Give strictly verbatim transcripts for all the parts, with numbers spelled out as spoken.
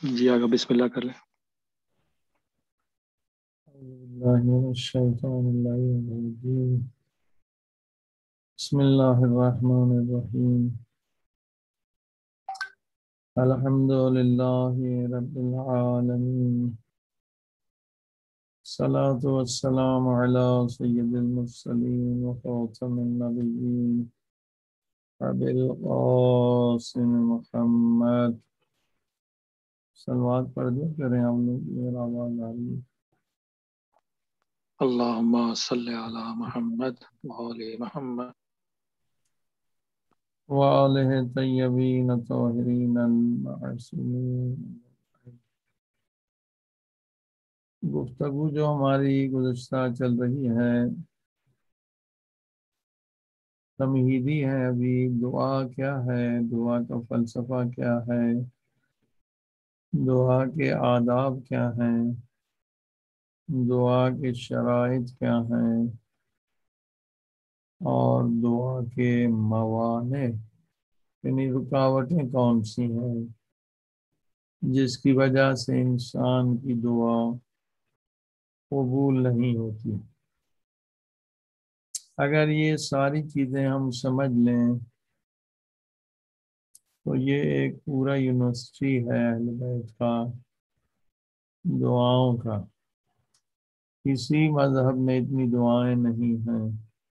جی آگا بسم اللہ کر لیں۔ بالله من الشيطان اللعين الرجيم. بسم الله الرحمن الرحيم. الحمد لله رب العالمين. الصلاة والسلام على سيد المرسلين وخاتم النبيين أبي القاسم محمد. صلوات پڑھ دیا کریں ہم لوگ، میرا آواز آ رہی ہے؟ اللہم صلی علی محمد وآل محمد۔ وآلہ طیبین طاہرین المعصومین۔ گفتگو جو ہماری گزشتہ چل رہی ہے تمہیدی ہے۔ ابھی دعا کیا ہے، دعا کا فلسفہ کیا ہے، دعا کے آداب کیا ہیں، دعا کے شرائط کیا ہیں، اور دعا کے موانع یعنی رکاوٹیں کون سی ہیں جس کی وجہ سے انسان کی دعا قبول نہیں ہوتی۔ اگر یہ ساری چیزیں ہم سمجھ لیں تو یہ ایک پورا یونیورسٹی ہے اہل بیت کا دعاؤں کا۔ کسی مذہب میں اتنی دعائیں نہیں ہیں۔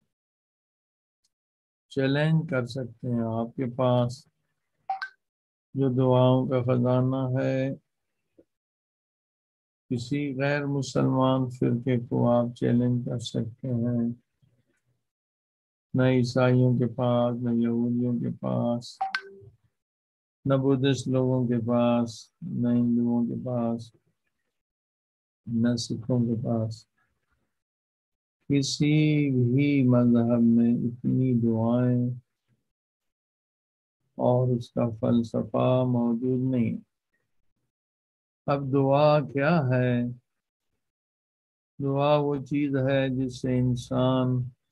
چیلنج کر سکتے ہیں، آپ کے پاس جو دعاؤں کا خزانہ ہے کسی غیر مسلمان فرقے کو آپ چیلنج کر سکتے ہیں، نہ عیسائیوں کے پاس، نہ یہودیوں کے پاس، نہ بدھسٹ لوگوں کے پاس، نہ ہندوؤں کے پاس، نہ سکھوں کے پاس۔ کسی بھی مذہب میں اتنی دعائیں اور اس کا فلسفہ موجود نہیں۔ اب دعا کیا ہے؟ دعا وہ چیز ہے جس سے انسان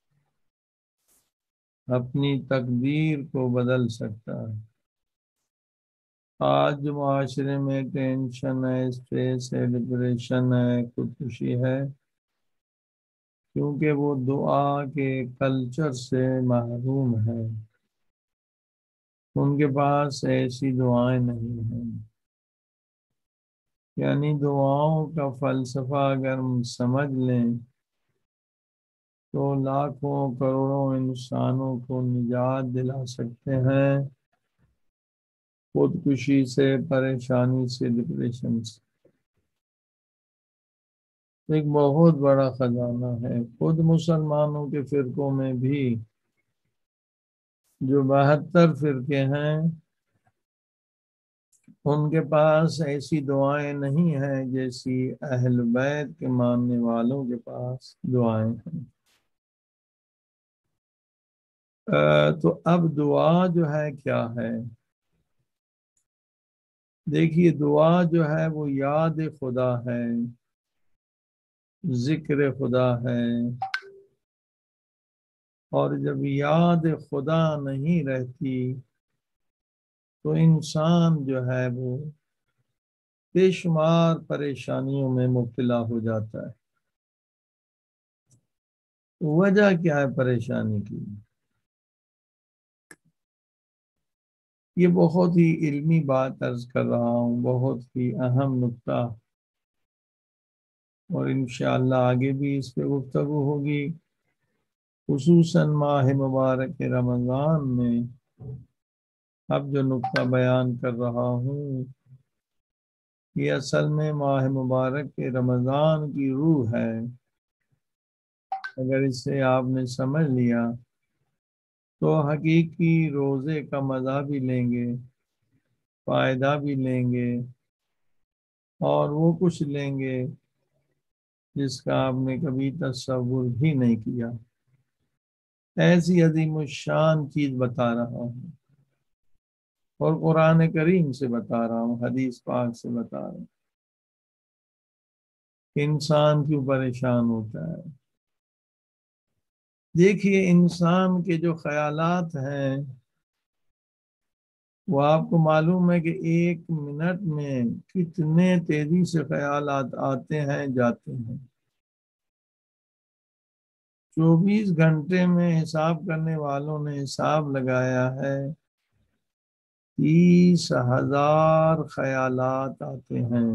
اپنی تقدیر کو بدل سکتا ہے۔ آج جو معاشرے میں ٹینشن ہے، اسٹریس ہے، ڈپریشن ہے، خودکشی ہے، کیونکہ وہ دعا کے کلچر سے محروم ہے۔ ان کے پاس ایسی دعائیں نہیں ہیں۔ یعنی دعاؤں کا فلسفہ اگر ہم سمجھ لیں تو لاکھوں کروڑوں انسانوں کو نجات دلا سکتے ہیں خودکشی سے، پریشانی سے، ڈپریشن سے۔ ایک بہت بڑا خزانہ ہے۔ خود مسلمانوں کے فرقوں میں بھی جو بہتر فرقے ہیں ان کے پاس ایسی دعائیں نہیں ہیں جیسی اہل بیت کے ماننے والوں کے پاس دعائیں ہیں۔ تو اب دعا جو ہے کیا ہے؟ دیکھیے، دعا جو ہے وہ یاد خدا ہے، ذکر خدا ہے، اور جب یاد خدا نہیں رہتی تو انسان جو ہے وہ بے شمار پریشانیوں میں مبتلا ہو جاتا ہے۔ وجہ کیا ہے پریشانی کی؟ یہ بہت ہی علمی بات عرض کر رہا ہوں، بہت ہی اہم نکتہ، اور انشاءاللہ آگے بھی اس پہ گفتگو ہوگی۔ خصوصاً ماہ مبارک رمضان میں اب جو نکتہ بیان کر رہا ہوں یہ اصل میں ماہ مبارک کے رمضان کی روح ہے۔ اگر اسے آپ نے سمجھ لیا تو حقیقی روزے کا مزہ بھی لیں گے، فائدہ بھی لیں گے، اور وہ کچھ لیں گے جس کا آپ نے کبھی تصور بھی نہیں کیا۔ ایسی عظیم الشان چیز بتا رہا ہوں، اور قرآن کریم سے بتا رہا ہوں، حدیث پاک سے بتا رہا ہوں کہ انسان کیوں پریشان ہوتا ہے۔ دیکھیے، انسان کے جو خیالات ہیں وہ آپ کو معلوم ہے کہ ایک منٹ میں کتنے تیزی سے خیالات آتے ہیں جاتے ہیں۔ چوبیس گھنٹے میں حساب کرنے والوں نے حساب لگایا ہے تیس ہزار خیالات آتے ہیں۔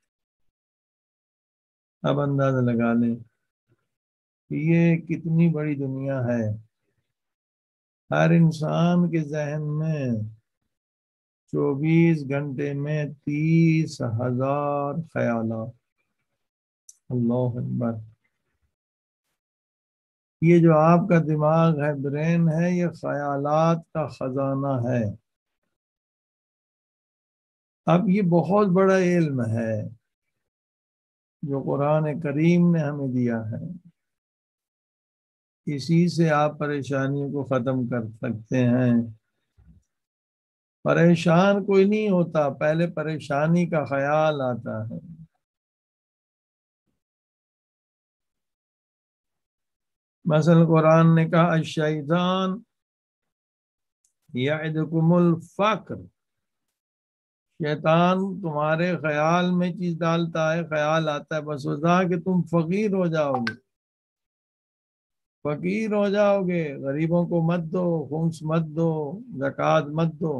اب اندازہ لگا لیں کہ یہ کتنی بڑی دنیا ہے۔ ہر انسان کے ذہن میں چوبیس گھنٹے میں تیس ہزار خیالات۔ اللہ اکبر۔ یہ جو آپ کا دماغ ہے، برین ہے، یہ خیالات کا خزانہ ہے۔ اب یہ بہت بڑا علم ہے جو قرآن کریم نے ہمیں دیا ہے۔ اسی سے آپ پریشانیوں کو ختم کر سکتے ہیں۔ پریشان کوئی نہیں ہوتا، پہلے پریشانی کا خیال آتا ہے۔ مثلا قرآن نے کہا الشیطان یعدکم الفقر، شیطان تمہارے خیال میں چیز ڈالتا ہے، خیال آتا ہے بس وجہ کہ تم فقیر ہو جاؤ گے، فقیر ہو جاؤ گے، غریبوں کو مت دو، خمس مت دو، زکوٰۃ مت دو۔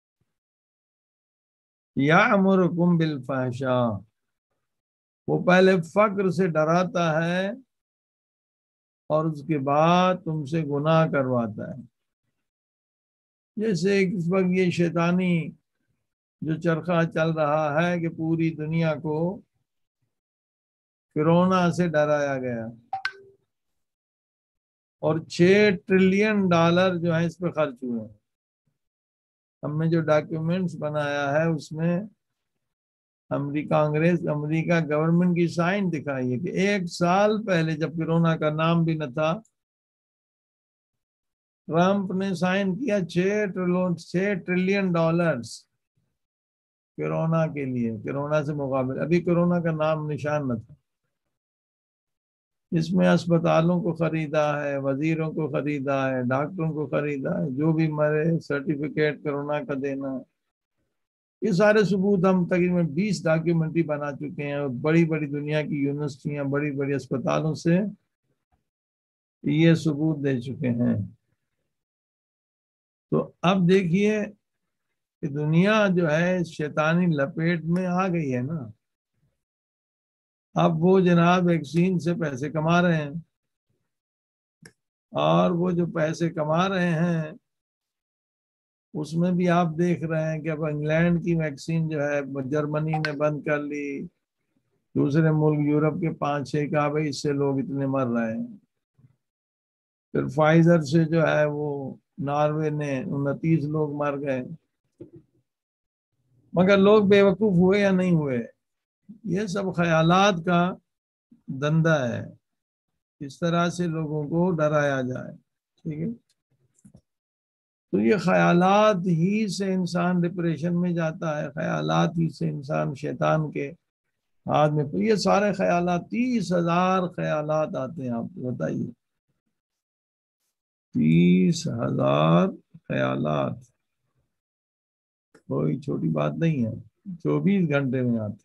یأمرکم بالفحشاء، وہ پہلے فقر سے ڈراتا ہے اور اس کے بعد تم سے گناہ کرواتا ہے۔ جیسے اس وقت یہ شیطانی جو چرخہ چل رہا ہے کہ پوری دنیا کو کرونا سے ڈرایا گیا اور چھ ٹریلین ڈالر جو ہے اس پہ خرچ ہوئے ہیں۔ ہم نے جو ڈاکیومنٹس بنایا ہے اس میں امریکہ کانگریس امریکہ گورنمنٹ کی سائن دکھائی ہے کہ ایک سال پہلے جب کرونا کا نام بھی نہ تھا، ٹرمپ نے سائن کیا چھ ٹریلین چھ ٹریلین ڈالرز کرونا کے لیے، کرونا سے مقابل، ابھی کرونا کا نام نشان نہ تھا۔ اس میں اسپتالوں کو خریدا ہے، وزیروں کو خریدا ہے، ڈاکٹروں کو خریدا ہے، جو بھی مرے سرٹیفکیٹ کرونا کا دینا۔ یہ سارے ثبوت ہم تقریباً بیس ڈاکیومنٹری بنا چکے ہیں اور بڑی بڑی دنیا کی یونیورسٹیاں، بڑی بڑی اسپتالوں سے یہ ثبوت دے چکے ہیں۔ تو اب دیکھیے کہ دنیا جو ہے شیطانی لپیٹ میں آ گئی ہے نا۔ اب وہ جناب ویکسین سے پیسے کما رہے ہیں، اور وہ جو پیسے کما رہے ہیں اس میں بھی آپ دیکھ رہے ہیں کہ اب انگلینڈ کی ویکسین جو ہے جرمنی نے بند کر لی، دوسرے ملک یورپ کے پانچ چھ کا بھائی اس سے لوگ اتنے مر رہے ہیں۔ پھر فائزر سے جو ہے وہ ناروے نے انتیس لوگ مر گئے، مگر لوگ بے وقوف ہوئے یا نہیں ہوئے؟ یہ سب خیالات کا دندہ ہے، اس طرح سے لوگوں کو ڈرایا جائے۔ ٹھیک ہے، تو یہ خیالات ہی سے انسان ڈپریشن میں جاتا ہے، خیالات ہی سے انسان شیطان کے ہاتھ میں۔ یہ سارے خیالات، تیس ہزار خیالات آتے ہیں، آپ کو بتائیے، تیس ہزار خیالات کوئی چھوٹی بات نہیں ہے، چوبیس گھنٹے میں آتے۔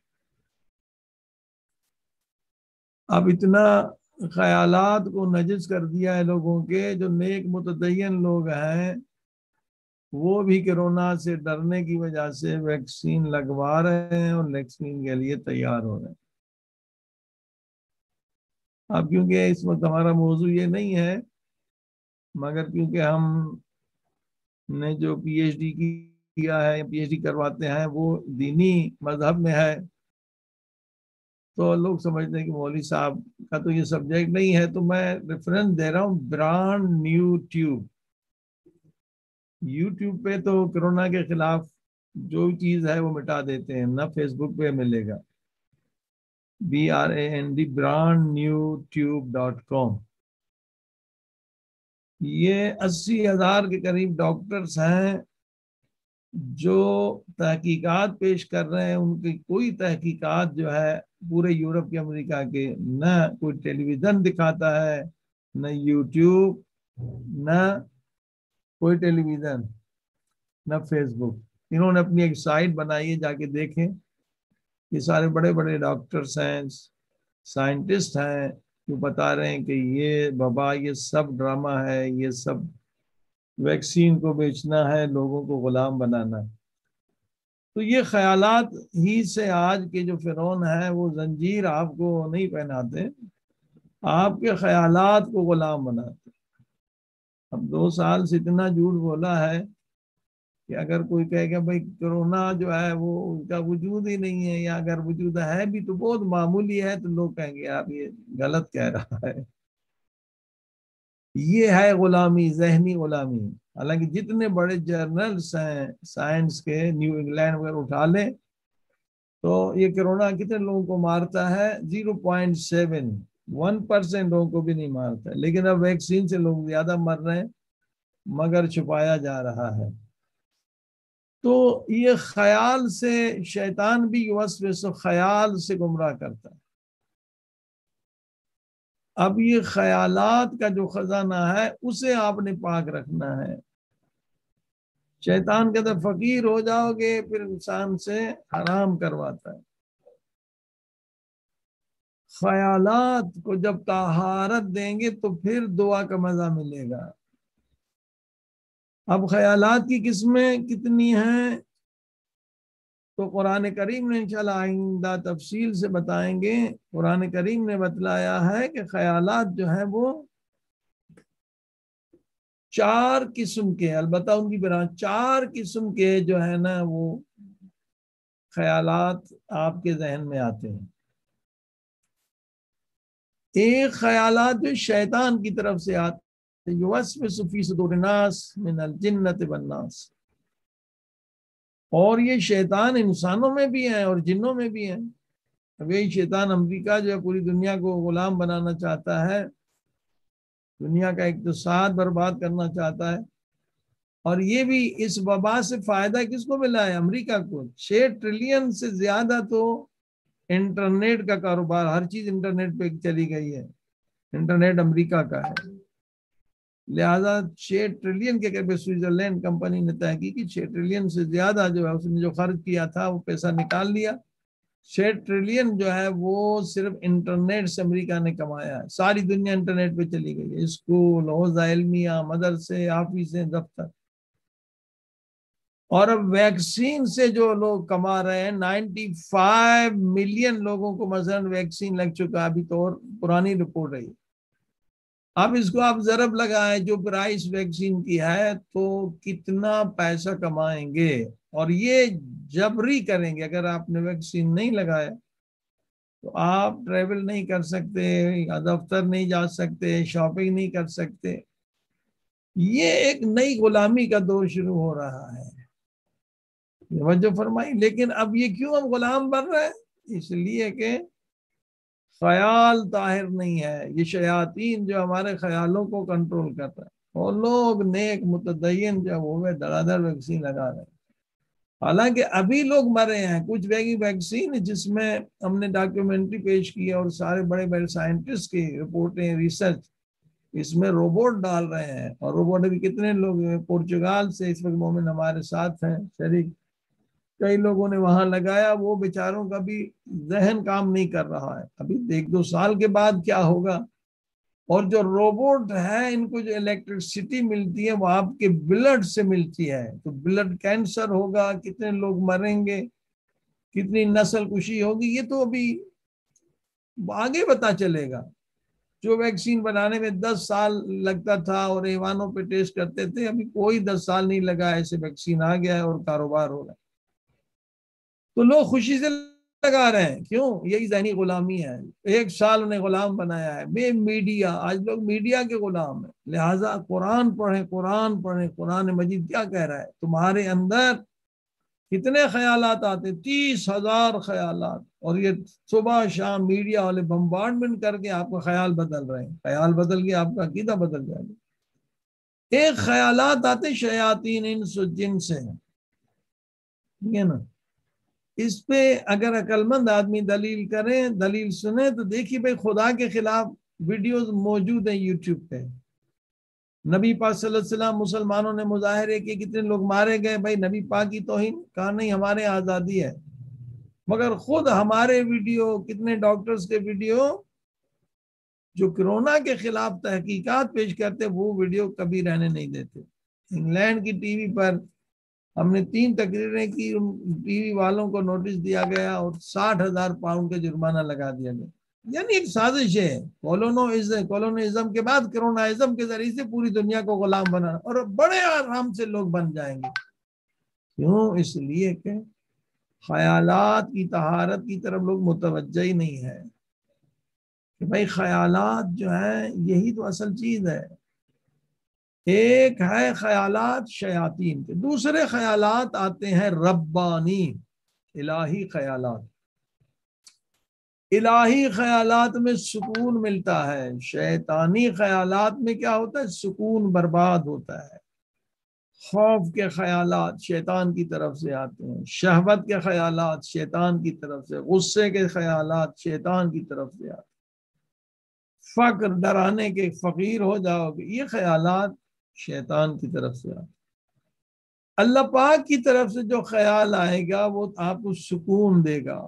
اب اتنا خیالات کو نجس کر دیا ہے لوگوں کے، جو نیک متدین لوگ ہیں وہ بھی کرونا سے ڈرنے کی وجہ سے ویکسین لگوا رہے ہیں اور ویکسین کے لیے تیار ہو رہے ہیں۔ اب کیونکہ اس وقت ہمارا موضوع یہ نہیں ہے، مگر کیونکہ ہم نے جو پی ایچ ڈی کیا ہے، پی ایچ ڈی کرواتے ہیں وہ دینی مذہب میں ہے، تو لوگ سمجھتے ہیں کہ مولوی صاحب کا تو یہ سبجیکٹ نہیں ہے، تو میں ریفرنس دے رہا ہوں برانڈ نیو ٹیوب۔ یوٹیوب پہ تو کرونا کے خلاف جو چیز ہے وہ مٹا دیتے ہیں، نہ فیس بک پہ ملے گا، B R A N D brand new tube dot com. یہ اسی ہزار کے قریب ڈاکٹرز ہیں جو تحقیقات پیش کر رہے ہیں۔ ان کی کوئی تحقیقات جو ہے پورے یورپ کے، امریکہ کے، نہ کوئی ٹیلی ویژن دکھاتا ہے، نہ یوٹیوب، نہ کوئی ٹیلی ویژن، نہ فیس بک۔ انہوں نے اپنی ایک سائٹ بنائی ہے، جا کے دیکھیں، یہ سارے بڑے بڑے ڈاکٹرس ہیں، سائنٹسٹ ہیں، جو بتا رہے ہیں کہ یہ وبا، یہ سب ڈرامہ ہے، یہ سب ویکسین کو بیچنا ہے، لوگوں کو غلام بنانا ہے۔ تو یہ خیالات ہی سے آج کے جو فرعون ہے وہ زنجیر آپ کو نہیں پہناتے، آپ کے خیالات کو غلام بناتے۔ اب دو سال سے اتنا جھوٹ بولا ہے کہ اگر کوئی کہے کہ بھائی کرونا جو ہے وہ اس کا وجود ہی نہیں ہے، یا اگر وجود ہے بھی تو بہت معمولی ہے، تو لوگ کہیں گے آپ یہ غلط کہہ رہا ہے۔ یہ ہے غلامی، ذہنی غلامی۔ حالانکہ جتنے بڑے جرنلز ہیں سائنس کے، نیو انگلینڈ وغیرہ اٹھا لیں تو یہ کرونا کتنے لوگوں کو مارتا ہے؟ Zero point seven one percent لوگوں کو بھی نہیں مارتا، لیکن اب ویکسین سے لوگ زیادہ مر رہے ہیں، مگر چھپایا جا رہا ہے۔ تو یہ خیال سے شیطان بھی وسوسہ سے خیال سے گمراہ کرتا ہے۔ اب یہ خیالات کا جو خزانہ ہے اسے آپ نے پاک رکھنا ہے۔ شیطان کہتا ہے فقیر ہو جاؤ گے، پھر انسان سے حرام کرواتا ہے۔ خیالات کو جب طہارت دیں گے تو پھر دعا کا مزہ ملے گا۔ اب خیالات کی قسمیں کتنی ہیں تو قرآن کریم نے انشاءاللہ آئندہ تفصیل سے بتائیں گے۔ قرآن کریم نے بتلایا ہے کہ خیالات جو ہیں وہ چار قسم کے، البتہ ان کی بنا چار قسم کے جو ہے نا وہ خیالات آپ کے ذہن میں آتے ہیں۔ ایک خیالات جو شیطان کی طرف سے آتے ہیں، یوسوس فی صدور الناس من الجنۃ والناس، اور یہ شیطان انسانوں میں بھی ہیں اور جنوں میں بھی ہیں۔ اب یہی شیطان امریکہ جو ہے پوری دنیا کو غلام بنانا چاہتا ہے، دنیا کا اقتصاد برباد کرنا چاہتا ہے، اور یہ بھی اس وبا سے فائدہ کس کو ملا ہے؟ امریکہ کو۔ چھ ٹریلین سے زیادہ تو انٹرنیٹ کا کاروبار، ہر چیز انٹرنیٹ پہ چلی گئی ہے، انٹرنیٹ امریکہ کا ہے، لہذا چھ ٹریلین کے قریب سوئٹزرلینڈ کمپنی نے تحقیق کی، چھ ٹریلین سے زیادہ جو ہے اس نے جو خرچ کیا تھا وہ پیسہ نکال لیا۔ چھ ٹریلین جو ہے وہ صرف انٹرنیٹ سے امریکہ نے کمایا ہے، ساری دنیا انٹرنیٹ پہ چلی گئی ہے، اسکول، حوزہ علمیہ، مدرسے، آفیسیں، دفتر۔ اور اب ویکسین سے جو لوگ کما رہے ہیں، نائنٹی فائیو ملین لوگوں کو مثلا ویکسین لگ چکا، ابھی تو اور پرانی رپورٹ ہے۔ اب اس کو آپ ضرب لگائیں جو پرائس ویکسین کی ہے تو کتنا پیسہ کمائیں گے، اور یہ جبری کریں گے۔ اگر آپ نے ویکسین نہیں لگایا تو آپ ٹریول نہیں کر سکتے، دفتر نہیں جا سکتے، شاپنگ نہیں کر سکتے۔ یہ ایک نئی غلامی کا دور شروع ہو رہا ہے، توجہ فرمائی۔ لیکن اب یہ کیوں ہم غلام بن رہے ہیں؟ اس لیے کہ خیال طاہر نہیں ہے۔ یہ شیاطین جو ہمارے خیالوں کو کنٹرول کر رہا ہے، اور لوگ نیک متدین جو ہوئے دھڑا دھڑ ویکسین لگا رہے ہیں۔ حالانکہ ابھی لوگ مرے ہیں، کچھ ویکسین جس میں ہم نے ڈاکیومنٹری پیش کی اور سارے بڑے بڑے سائنٹسٹ کی رپورٹیں، ریسرچ، اس میں روبوٹ ڈال رہے ہیں، اور روبوٹ بھی کتنے لوگ پورچگال سے اس وقت مومن ہمارے ساتھ ہیں شریک، کئی لوگوں نے وہاں لگایا، وہ بیچاروں کا بھی ذہن کام نہیں کر رہا ہے۔ ابھی ایک دو سال کے بعد کیا ہوگا؟ اور جو روبوٹ ہے ان کو جو الیکٹرسٹی ملتی ہے وہ آپ کے بلڈ سے ملتی ہے، تو بلڈ کینسر ہوگا، کتنے لوگ مریں گے، کتنی نسل کشی ہوگی، یہ تو ابھی آگے پتا چلے گا۔ جو ویکسین بنانے میں دس سال لگتا تھا اور حیوانوں پہ ٹیسٹ کرتے تھے، ابھی کوئی دس سال نہیں لگا، ایسے ویکسین آ گیا ہے اور کاروبار ہو رہا ہے، تو لوگ خوشی سے لگا رہے ہیں۔ کیوں؟ یہی ذہنی غلامی ہے، ایک سال انہیں غلام بنایا ہے۔ بے میڈیا، آج لوگ میڈیا کے غلام ہیں، لہٰذا قرآن پڑھیں، قرآن پڑھیں۔ قرآن مجید کیا کہہ رہا ہے؟ تمہارے اندر کتنے خیالات آتے؟ تیس ہزار خیالات، اور یہ صبح شام میڈیا والے بمبارڈمنٹ کر کے آپ کا خیال بدل رہے ہیں۔ خیال بدل کے آپ کا عقیدہ بدل جائے گا۔ ایک خیالات آتے شیاطین انس و جن سے، ٹھیک ہے نا؟ اس پہ اگر عقل مند آدمی دلیل کریں، دلیل سنیں، تو دیکھیے بھائی خدا کے خلاف ویڈیوز موجود ہیں یوٹیوب پہ، نبی پاک صلی اللہ علیہ وسلم مسلمانوں نے مظاہرے کیے، کتنے لوگ مارے گئے، بھائی نبی پاک کی توہین، کہا نہیں ہمارے آزادی ہے، مگر خود ہمارے ویڈیو، کتنے ڈاکٹرز کے ویڈیو جو کرونا کے خلاف تحقیقات پیش کرتے وہ ویڈیو کبھی رہنے نہیں دیتے۔ انگلینڈ کی ٹی وی پر ہم نے تین تقریریں کی، ان ٹی وی والوں کو نوٹس دیا گیا اور ساٹھ ہزار پاؤنڈ کا جرمانہ لگا دیا گیا۔ یعنی ایک سازش ہے، کولونوازم کولونازم کے بعد کرونائزم کے ذریعے سے پوری دنیا کو غلام بنانا، اور بڑے آرام سے لوگ بن جائیں گے۔ کیوں؟ اس لیے کہ خیالات کی طہارت کی طرف لوگ متوجہ ہی نہیں ہے کہ بھائی خیالات جو ہیں یہی تو اصل چیز ہے۔ ایک ہے خیالات شیاطین کے، دوسرے خیالات آتے ہیں ربانی، الہی خیالات۔ الہی خیالات میں سکون ملتا ہے، شیطانی خیالات میں کیا ہوتا ہے؟ سکون برباد ہوتا ہے۔ خوف کے خیالات شیطان کی طرف سے آتے ہیں، شہوت کے خیالات شیطان کی طرف سے، غصے کے خیالات شیطان کی طرف سے آتے ہیں، فقر، ڈرانے کے فقیر ہو جاؤ گے، یہ خیالات شیطان کی طرف سے آتے ہیں۔ اللہ پاک کی طرف سے جو خیال آئے گا وہ آپ کو سکون دے گا،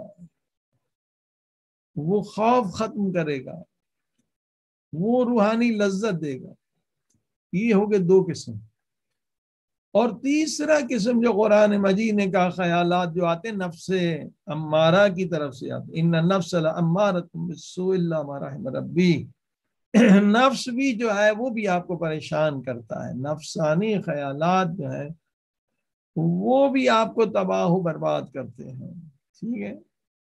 وہ خوف ختم کرے گا، وہ روحانی لذت دے گا۔ یہ ہو گئے دو قسم۔ اور تیسرا قسم جو قرآن مجید نے کہا خیالات جو آتے ہیں نفس امارہ کی طرف سے آتے، ان النفس لامارۃ بالسوء الا ما رحم ربی، نفس بھی جو ہے وہ بھی آپ کو پریشان کرتا ہے، نفسانی خیالات جو ہے وہ بھی آپ کو تباہ و برباد کرتے ہیں، ٹھیک ہے۔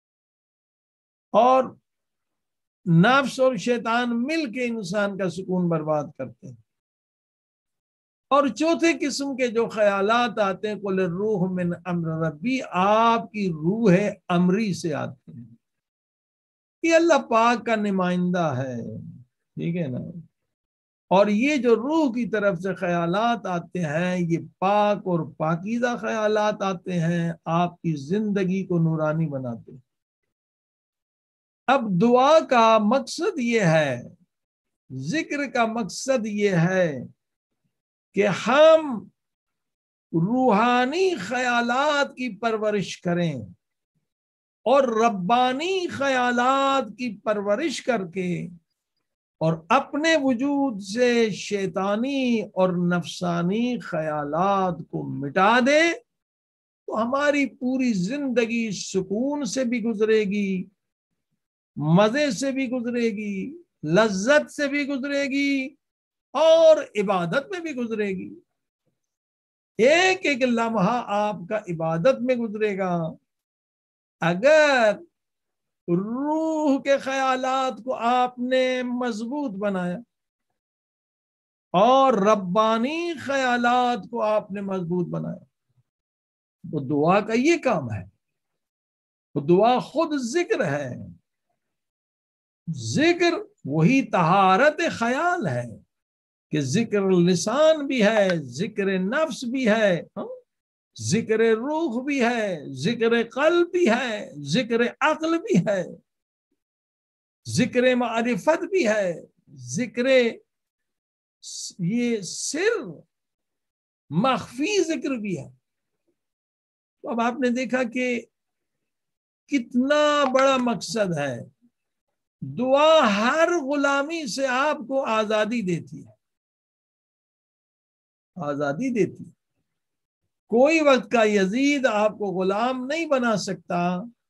اور نفس اور شیطان مل کے انسان کا سکون برباد کرتے ہیں۔ اور چوتھے قسم کے جو خیالات آتے ہیں قل الروح من امر ربی، آپ کی روح امری سے آتے ہیں، یہ اللہ پاک کا نمائندہ ہے، ٹھیک ہے نا۔ اور یہ جو روح کی طرف سے خیالات آتے ہیں یہ پاک اور پاکیزہ خیالات آتے ہیں، آپ کی زندگی کو نورانی بناتے ہیں۔ اب دعا کا مقصد یہ ہے، ذکر کا مقصد یہ ہے کہ ہم روحانی خیالات کی پرورش کریں اور ربانی خیالات کی پرورش کر کے اور اپنے وجود سے شیطانی اور نفسانی خیالات کو مٹا دے تو ہماری پوری زندگی سکون سے بھی گزرے گی، مزے سے بھی گزرے گی، لذت سے بھی گزرے گی اور عبادت میں بھی گزرے گی۔ ایک ایک لمحہ آپ کا عبادت میں گزرے گا اگر روح کے خیالات کو آپ نے مضبوط بنایا اور ربانی خیالات کو آپ نے مضبوط بنایا۔ وہ دعا کا یہ کام ہے، وہ دعا خود ذکر ہے، ذکر وہی طہارت خیال ہے کہ ذکر لسان بھی ہے، ذکر نفس بھی ہے، ذکر روح بھی ہے، ذکر قلب بھی ہے، ذکر عقل بھی ہے، ذکر معرفت بھی ہے، ذکر یہ سر مخفی ذکر بھی ہے۔ تو اب آپ نے دیکھا کہ کتنا بڑا مقصد ہے، دعا ہر غلامی سے آپ کو آزادی دیتی ہے، آزادی دیتی ہے۔ کوئی وقت کا یزید آپ کو غلام نہیں بنا سکتا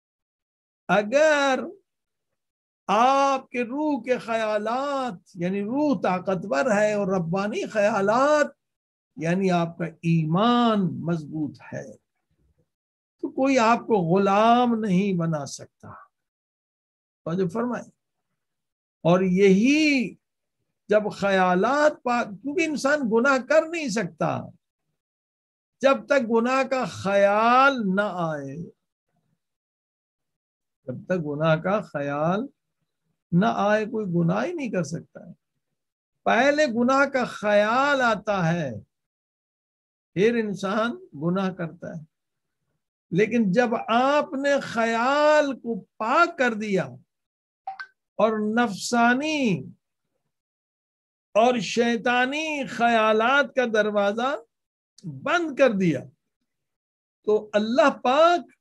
اگر آپ کے روح کے خیالات یعنی روح طاقتور ہے اور ربانی خیالات یعنی آپ کا ایمان مضبوط ہے، تو کوئی آپ کو غلام نہیں بنا سکتا۔ توجہ فرمائیں۔ اور یہی جب خیالات پاک، کیونکہ انسان گناہ کر نہیں سکتا جب تک گناہ کا خیال نہ آئے، جب تک گناہ کا خیال نہ آئے کوئی گناہ ہی نہیں کر سکتا ہے۔ پہلے گناہ کا خیال آتا ہے پھر انسان گناہ کرتا ہے، لیکن جب آپ نے خیال کو پاک کر دیا اور نفسانی اور شیطانی خیالات کا دروازہ بند کر دیا تو اللہ پاک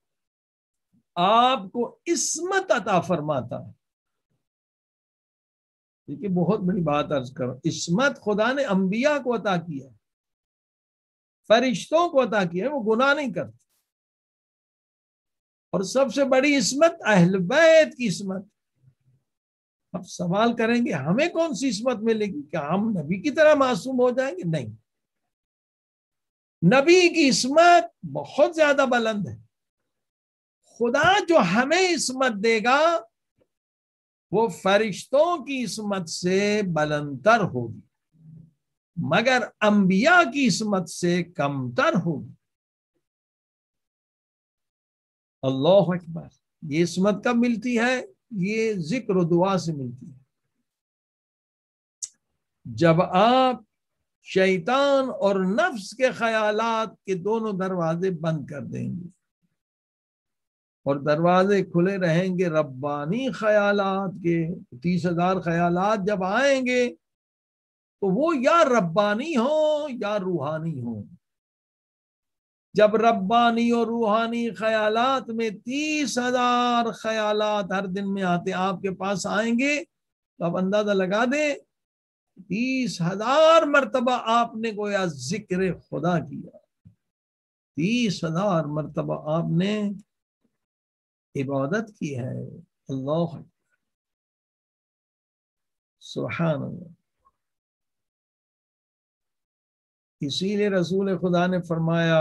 آپ کو عصمت عطا فرماتا ہے. دیکھیے بہت بڑی بات عرض کرو، عصمت خدا نے انبیاء کو عطا کیا، فرشتوں کو عطا کیا، وہ گناہ نہیں کرتے. اور سب سے بڑی عصمت اہل بیت کی عصمت. اب سوال کریں گے ہمیں کون سی عصمت ملے گی؟ کیا ہم نبی کی طرح معصوم ہو جائیں گے؟ نہیں، نبی کی عصمت بہت زیادہ بلند ہے. خدا جو ہمیں عصمت دے گا وہ فرشتوں کی عصمت سے بلندتر ہوگی، مگر انبیاء کی عصمت سے کمتر ہوگی. اللہ اکبر. یہ عصمت کب ملتی ہے؟ یہ ذکر و دعا سے ملتی ہے. جب آپ شیطان اور نفس کے خیالات کے دونوں دروازے بند کر دیں گے اور دروازے کھلے رہیں گے ربانی خیالات کے. تیس ہزار خیالات جب آئیں گے تو وہ یا ربانی ہوں یا روحانی ہوں. جب ربانی اور روحانی خیالات میں تیس ہزار خیالات ہر دن میں آتے آپ کے پاس آئیں گے تو آپ اندازہ لگا دیں تیس ہزار مرتبہ آپ نے گویا ذکر خدا کیا، تیس ہزار مرتبہ آپ نے عبادت کی ہے. اللہ سبحان اللہ. اسی لیے رسول خدا نے فرمایا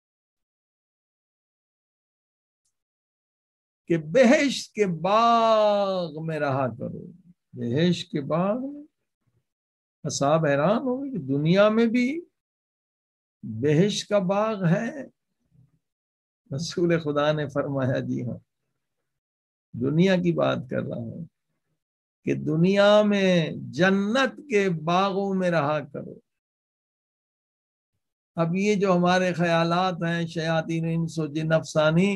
کہ بہشت کے باغ میں رہا کرو. بہشت کے باغ میں اصحاب حیران ہو گئے کہ دنیا میں بھی بہشت کا باغ ہے. رسول خدا نے فرمایا جی ہاں، دنیا کی بات کر رہا ہوں کہ دنیا میں جنت کے باغوں میں رہا کرو. اب یہ جو ہمارے خیالات ہیں شیاطین انس و جن افسانی،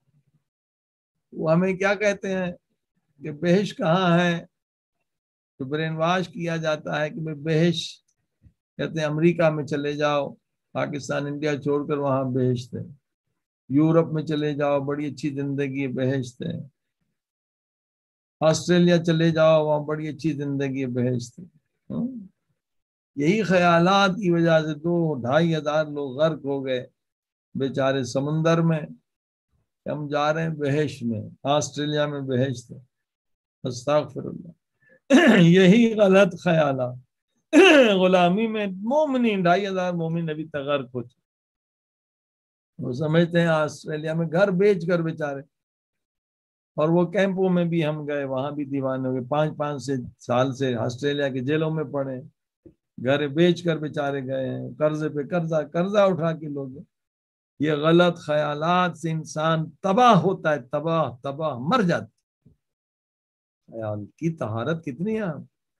وہ ہمیں کیا کہتے ہیں کہ بہشت کہاں ہے؟ تو برین واش کیا جاتا ہے کہ بہشت کہتے ہیں امریکہ میں چلے جاؤ، پاکستان انڈیا چھوڑ کر وہاں بہشت ہے. یورپ میں چلے جاؤ بڑی اچھی زندگی بہشت ہے. آسٹریلیا چلے جاؤ وہاں بڑی اچھی زندگی بہشت ہے. یہی خیالات کی وجہ سے دو ڈھائی ہزار لوگ غرق ہو گئے بیچارے سمندر میں. ہم جا رہے ہیں بہشت میں، آسٹریلیا میں بہشت ہے. استغفر اللہ. یہی غلط خیالات. غلامی میں مومنین ڈھائی ہزار مومن ابھی تک غرق ہو چکے. وہ سمجھتے ہیں آسٹریلیا میں گھر بیچ کر بیچارے، اور وہ کیمپوں میں بھی ہم گئے وہاں بھی دیوانے ہوئے، پانچ پانچ سے سال سے آسٹریلیا کے جیلوں میں پڑے، گھر بیچ کر بیچارے گئے ہیں، قرضے پہ قرضہ قرضہ اٹھا کے لوگ. یہ غلط خیالات سے انسان تباہ ہوتا ہے، تباہ تباہ مر جاتا ہے. خیال کی طہارت کتنی ہے.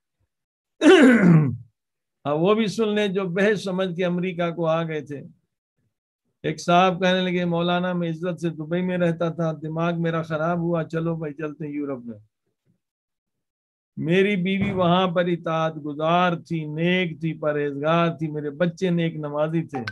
اب وہ بھی سن لیں جو بحث سمجھ کے امریکہ کو آ گئے تھے. ایک صاحب کہنے لگے مولانا میں عزت سے دبئی میں رہتا تھا، دماغ میرا خراب ہوا، چلو بھائی چلتے ہیں یورپ میں. میری بیوی وہاں پر اطاعت گزار تھی، نیک تھی، پرہیزگار تھی، میرے بچے نیک نمازی تھے.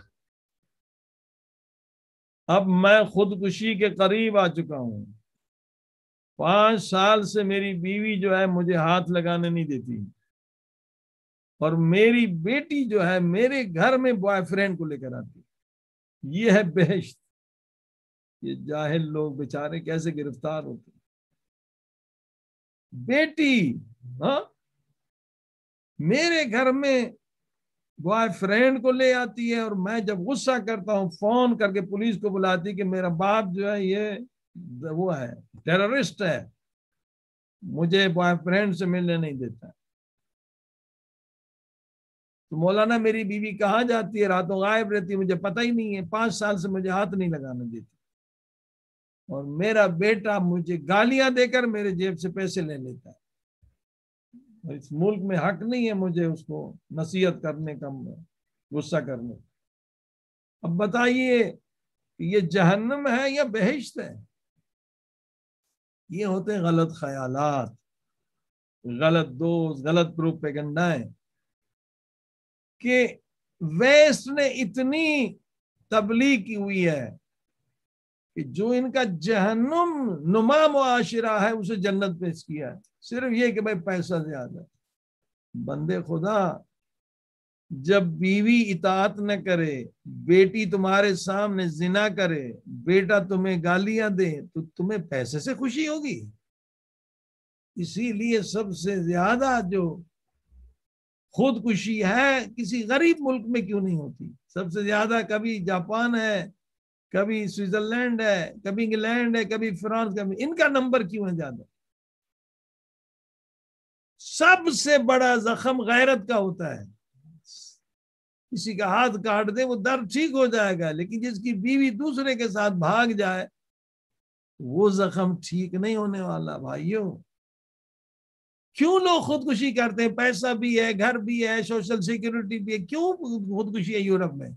اب میں خودکشی کے قریب آ چکا ہوں. پانچ سال سے میری بیوی جو ہے مجھے ہاتھ لگانے نہیں دیتی، اور میری بیٹی جو ہے میرے گھر میں بوائے فرینڈ کو لے کر آتی. یہ ہے بہشت. یہ جاہل لوگ بیچارے کیسے گرفتار ہوتے. بیٹی ہاں میرے گھر میں بوائے فرینڈ کو لے آتی ہے، اور میں جب غصہ کرتا ہوں فون کر کے پولیس کو بلاتی کہ میرا باپ جو ہے یہ وہ ہے ٹیررسٹ ہے، مجھے بوائے فرینڈ سے ملنے نہیں دیتا. تو مولانا میری بیوی کہاں جاتی ہے؟ راتوں غائب رہتی ہے، مجھے پتہ ہی نہیں ہے، پانچ سال سے مجھے ہاتھ نہیں لگانے دیتی، اور میرا بیٹا مجھے گالیاں دے کر میرے جیب سے پیسے لے لیتا ہے. اس ملک میں حق نہیں ہے مجھے اس کو نصیحت کرنے کا، غصہ کرنے. اب بتائیے یہ جہنم ہے یا بہشت ہے؟ یہ ہوتے ہیں غلط خیالات، غلط دوست، غلط پروپیگنڈائیں. کہ ویسٹ نے اتنی تبلیغ کی ہوئی ہے کہ جو ان کا جہنم نما معاشرہ ہے اسے جنت پیش کیا ہے، صرف یہ کہ بھائی پیسہ زیادہ ہے۔ بندے خدا، جب بیوی اطاعت نہ کرے، بیٹی تمہارے سامنے زنا کرے، بیٹا تمہیں گالیاں دے، تو تمہیں پیسے سے خوشی ہوگی؟ اسی لیے سب سے زیادہ جو خودکشی ہے کسی غریب ملک میں کیوں نہیں ہوتی؟ سب سے زیادہ کبھی جاپان ہے، کبھی سوئٹزرلینڈ ہے، کبھی انگلینڈ ہے، کبھی فرانس، کبھی ان کا نمبر کیوں ہے زیادہ؟ سب سے بڑا زخم غیرت کا ہوتا ہے۔ کسی کا ہاتھ کاٹ دے وہ درد ٹھیک ہو جائے گا، لیکن جس کی بیوی دوسرے کے ساتھ بھاگ جائے وہ زخم ٹھیک نہیں ہونے والا۔ بھائیوں، کیوں لوگ خودکشی کرتے ہیں؟ پیسہ بھی ہے، گھر بھی ہے، سوشل سیکورٹی بھی ہے، کیوں خودکشی ہے یورپ میں؟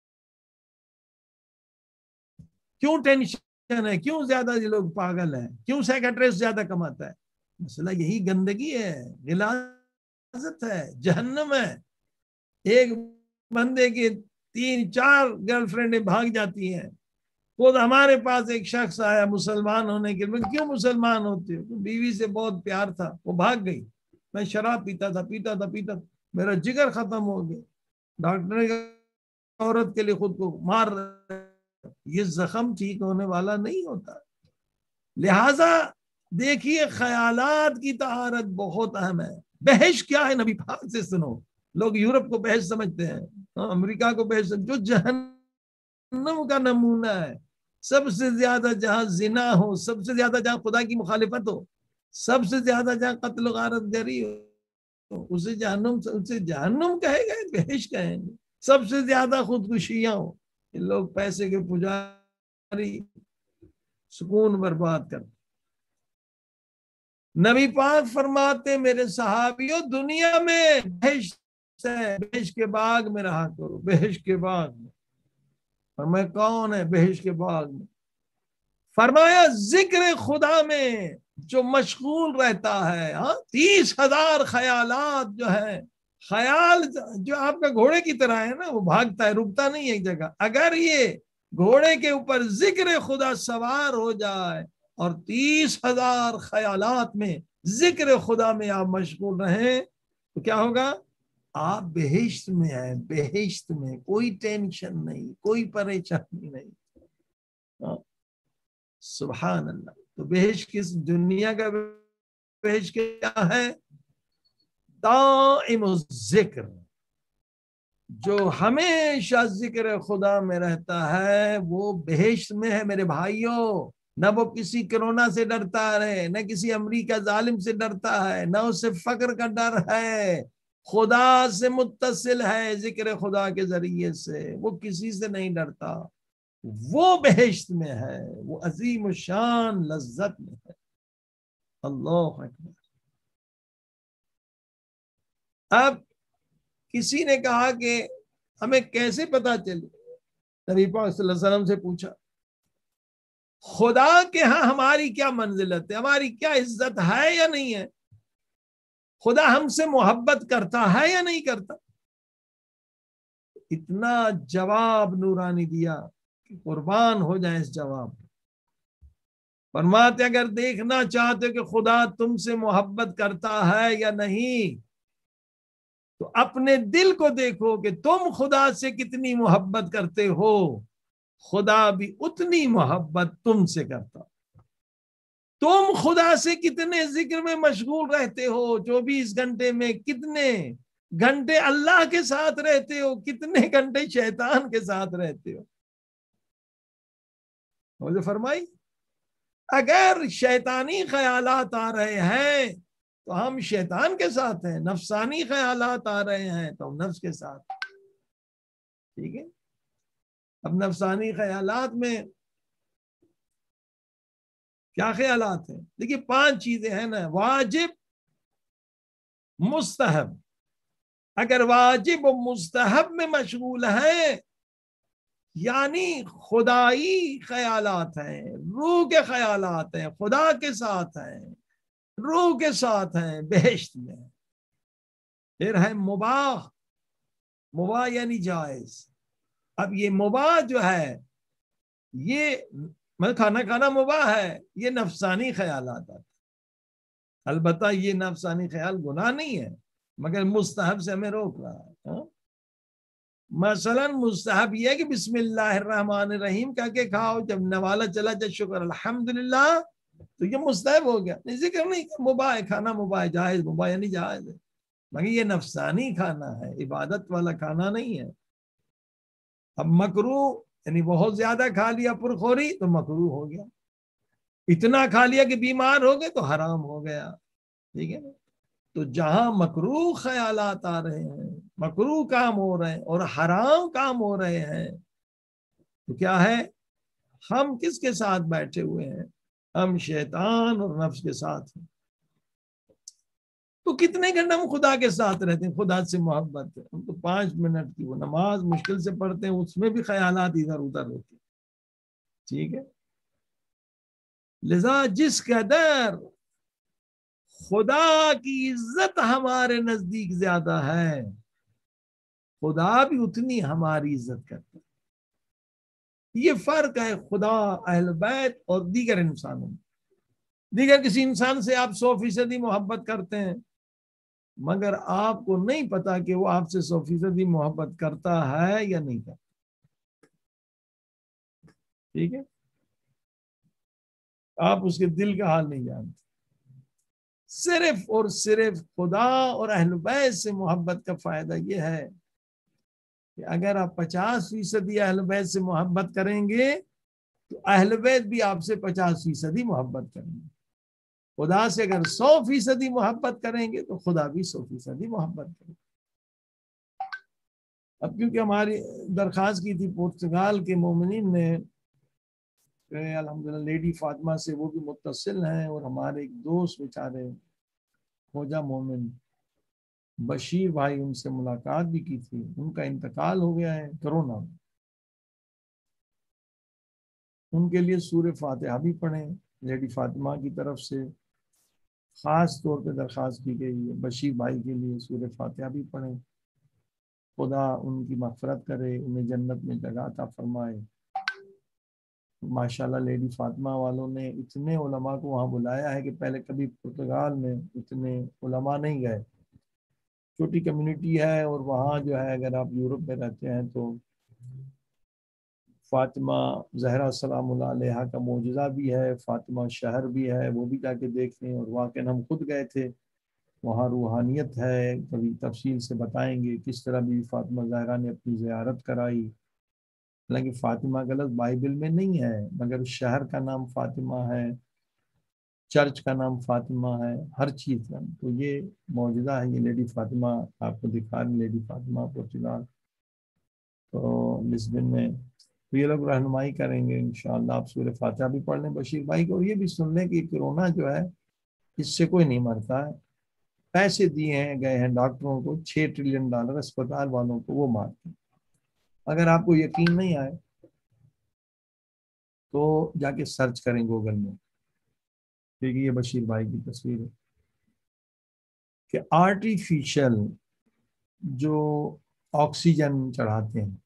کیوں ٹینشن ہے؟ کیوں زیادہ یہ لوگ پاگل ہیں؟ کیوں سائیکیٹرسٹ زیادہ کماتا ہے؟ مسئلہ یہی گندگی ہے، غلاظت ہے، جہنم ہے۔ ایک بندے کی تین چار گرل فرینڈیں بھاگ جاتی ہیں۔ خود ہمارے پاس ایک شخص آیا مسلمان ہونے کے لیے، کیوں مسلمان ہوتے ہو؟ بیوی سے بہت پیار تھا، وہ بھاگ گئی۔ میں شراب پیتا تھا پیتا تھا پیتا تھا میرا جگر ختم ہو گیا۔ ڈاکٹر نے کہا عورت کے لیے خود کو مار رہا ہے۔ یہ زخم ٹھیک ہونے والا نہیں ہوتا۔ لہذا دیکھیے، خیالات کی طہارت بہت اہم ہے۔ بحث کیا ہے؟ نبی پاک سے سنو۔ لوگ یورپ کو بحث سمجھتے ہیں، امریکہ کو بحث، جو جہنم کا نمونہ ہے۔ سب سے زیادہ جہاں زنا ہو، سب سے زیادہ جہاں خدا کی مخالفت ہو، سب سے زیادہ جہاں قتل و غارت گری ہو، اسے جہنم اسے جہنم کہے گا، بحث کہیں گے۔ سب سے زیادہ خودکشیاں ہو، لوگ پیسے کے پجاری سکون برباد کرتے۔ نبی پاک فرماتے میرے صحابیوں، دنیا میں بہشت ہے، بہشت کے باغ میں رہا کرو، بہشت کے باغ میں۔ فرمایا کون ہے بہشت کے باغ میں؟ فرمایا ذکر خدا میں جو مشغول رہتا ہے۔ ہاں، تیس ہزار خیالات جو ہے، خیال جو آپ کا گھوڑے کی طرح ہے نا، وہ بھاگتا ہے، رکتا نہیں ایک جگہ۔ اگر یہ گھوڑے کے اوپر ذکر خدا سوار ہو جائے اور تیس ہزار خیالات میں ذکر خدا میں آپ مشغول رہیں تو کیا ہوگا؟ آپ بہشت میں ہیں، بہشت میں، کوئی ٹینشن نہیں، کوئی پریشانی نہیں۔ سبحان اللہ۔ تو بہشت کس دنیا کا بہشت کیا ہے؟ دائم الذکر، جو ہمیشہ ذکر خدا میں رہتا ہے وہ بہشت میں ہے میرے بھائیوں۔ نہ وہ کسی کرونا سے ڈرتا ہے، نہ کسی امریکہ ظالم سے ڈرتا ہے، نہ اسے فقر کا ڈر ہے۔ خدا سے متصل ہے ذکر خدا کے ذریعے سے، وہ کسی سے نہیں ڈرتا۔ وہ بہشت میں ہے، وہ عظیم الشان لذت میں ہے۔ اللہ اکبر۔ اب کسی نے کہا کہ ہمیں کیسے پتا چلے؟ نبی پاک صلی اللہ علیہ وسلم سے پوچھا، خدا کے ہاں ہماری کیا منزلت ہے، ہماری کیا عزت ہے یا نہیں ہے؟ خدا ہم سے محبت کرتا ہے یا نہیں کرتا؟ اتنا جواب نورانی دیا کہ قربان ہو جائیں اس جواب۔ فرماتے اگر دیکھنا چاہتے کہ خدا تم سے محبت کرتا ہے یا نہیں تو اپنے دل کو دیکھو کہ تم خدا سے کتنی محبت کرتے ہو، خدا بھی اتنی محبت تم سے کرتا۔ تم خدا سے کتنے ذکر میں مشغول رہتے ہو، چوبیس گھنٹے میں کتنے گھنٹے اللہ کے ساتھ رہتے ہو، کتنے گھنٹے شیطان کے ساتھ رہتے ہو؟ مجھے فرمائی اگر شیطانی خیالات آ رہے ہیں تو ہم شیطان کے ساتھ ہیں، نفسانی خیالات آ رہے ہیں تو ہم نفس کے ساتھ۔ ٹھیک ہے؟ اب نفسانی خیالات میں کیا خیالات ہیں؟ دیکھیے پانچ چیزیں ہیں نا، واجب، مستحب۔ اگر واجب و مستحب میں مشغول ہیں یعنی خدائی خیالات ہیں، روح کے خیالات ہیں، خدا کے ساتھ ہیں، روح کے ساتھ ہیں، بہشت میں۔ پھر ہے مباح، مباح یعنی جائز. اب یہ مباح جو ہے یہ میں کھانا کھانا مباح ہے، یہ نفسانی خیالات آتے. البتہ یہ نفسانی خیال گناہ نہیں ہے مگر مستحب سے ہمیں روک رہا ہے. مثلا مستحب یہ ہے کہ بسم اللہ الرحمن الرحیم کہہ کے کھاؤ، جب نوالا چلا جائے شکر الحمدللہ، تو یہ مستحب ہو گیا. ذکر نہیں کہ مباح ہے، کھانا مباح ہے، جائز مباح یعنی جائز ہے، مگر یہ نفسانی کھانا ہے، عبادت والا کھانا نہیں ہے. اب مکروہ یعنی بہت زیادہ کھا لیا پرخوری تو مکروہ ہو گیا، اتنا کھا لیا کہ بیمار ہو گئے تو حرام ہو گیا. ٹھیک ہے نا؟ تو جہاں مکروہ خیالات آ رہے ہیں، مکروہ کام ہو رہے ہیں اور حرام کام ہو رہے ہیں، تو کیا ہے؟ ہم کس کے ساتھ بیٹھے ہوئے ہیں؟ ہم شیطان اور نفس کے ساتھ ہیں. تو کتنے گھنٹے ہم خدا کے ساتھ رہتے ہیں، خدا سے محبت ہے. ہم تو پانچ منٹ کی وہ نماز مشکل سے پڑھتے ہیں، اس میں بھی خیالات ادھر ادھر ہوتے ہیں. ٹھیک ہے؟ لذا جس قدر خدا کی عزت ہمارے نزدیک زیادہ ہے، خدا بھی اتنی ہماری عزت کرتا ہے. یہ فرق ہے خدا، اہل بیت اور دیگر انسانوں میں. دیگر کسی انسان سے آپ سو فیصدی محبت کرتے ہیں مگر آپ کو نہیں پتا کہ وہ آپ سے سو فیصدی محبت کرتا ہے یا نہیں کرتا. ٹھیک ہے؟ آپ اس کے دل کا حال نہیں جانتے. صرف اور صرف خدا اور اہل بیت سے محبت کا فائدہ یہ ہے کہ اگر آپ پچاس فیصدی اہل بیت سے محبت کریں گے تو اہل بیت بھی آپ سے پچاس فیصدی محبت کریں گے. خدا سے اگر سو فیصدی محبت کریں گے تو خدا بھی سو فیصدی محبت کریں گے. اب کیونکہ ہماری درخواست کی تھی پرتگال کے مومنین نے، الحمدللہ لیڈی فاطمہ سے وہ بھی متصل ہیں، اور ہمارے ایک دوست بیچارے خوجہ مومن بشیر بھائی، ان سے ملاقات بھی کی تھی. ان کا انتقال ہو گیا ہے کرونا میں. ان کے لیے سورہ فاتحہ بھی پڑھیں، لیڈی فاطمہ کی طرف سے خاص طور پہ درخواست کی گئی ہے. بشیر بھائی کے لیے سورہ فاتحہ بھی پڑھیں، خدا ان کی مغفرت کرے، انہیں جنت میں جگہ عطا فرمائے. ماشاءاللہ لیڈی فاطمہ والوں نے اتنے علماء کو وہاں بلایا ہے کہ پہلے کبھی پرتگال میں اتنے علماء نہیں گئے. چھوٹی کمیونٹی ہے، اور وہاں جو ہے اگر آپ یورپ میں رہتے ہیں تو فاطمہ زہرا سلام اللہ علیہا کا معجزہ بھی ہے، فاطمہ شہر بھی ہے، وہ بھی جا کے دیکھیں. اور واقعاً ہم خود گئے تھے وہاں، روحانیت ہے، کبھی تفصیل سے بتائیں گے کس طرح بھی فاطمہ زہرا نے اپنی زیارت کرائی. حالانکہ فاطمہ کا لفظ بائبل میں نہیں ہے مگر شہر کا نام فاطمہ ہے، چرچ کا نام فاطمہ ہے، ہر چیز کا. تو یہ معجزہ ہے. یہ لیڈی فاطمہ آپ کو دکھا رہے، لیڈی فاطمہ پرتگال تو لسبن میں. تو یہ لوگ رہنمائی کریں گے انشاءاللہ. آپ سورہ فاتحہ بھی پڑھ لیں بشیر بھائی کو، اور یہ بھی سن لیں کہ کرونا جو ہے اس سے کوئی نہیں مرتا ہے. پیسے دیے ہیں گئے ہیں ڈاکٹروں کو، چھ ٹریلین ڈالر اسپتال والوں کو وہ مارتے ہیں. اگر آپ کو یقین نہیں آئے تو جا کے سرچ کریں گوگل میں. ٹھیک ہے؟ یہ بشیر بھائی کی تصویر ہے کہ آرٹیفیشل جو آکسیجن چڑھاتے ہیں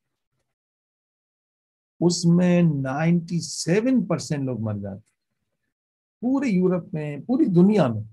اس میں نائنٹی سیون پرسینٹ لوگ مر جاتے ہیں پورے یورپ میں، پوری دنیا میں.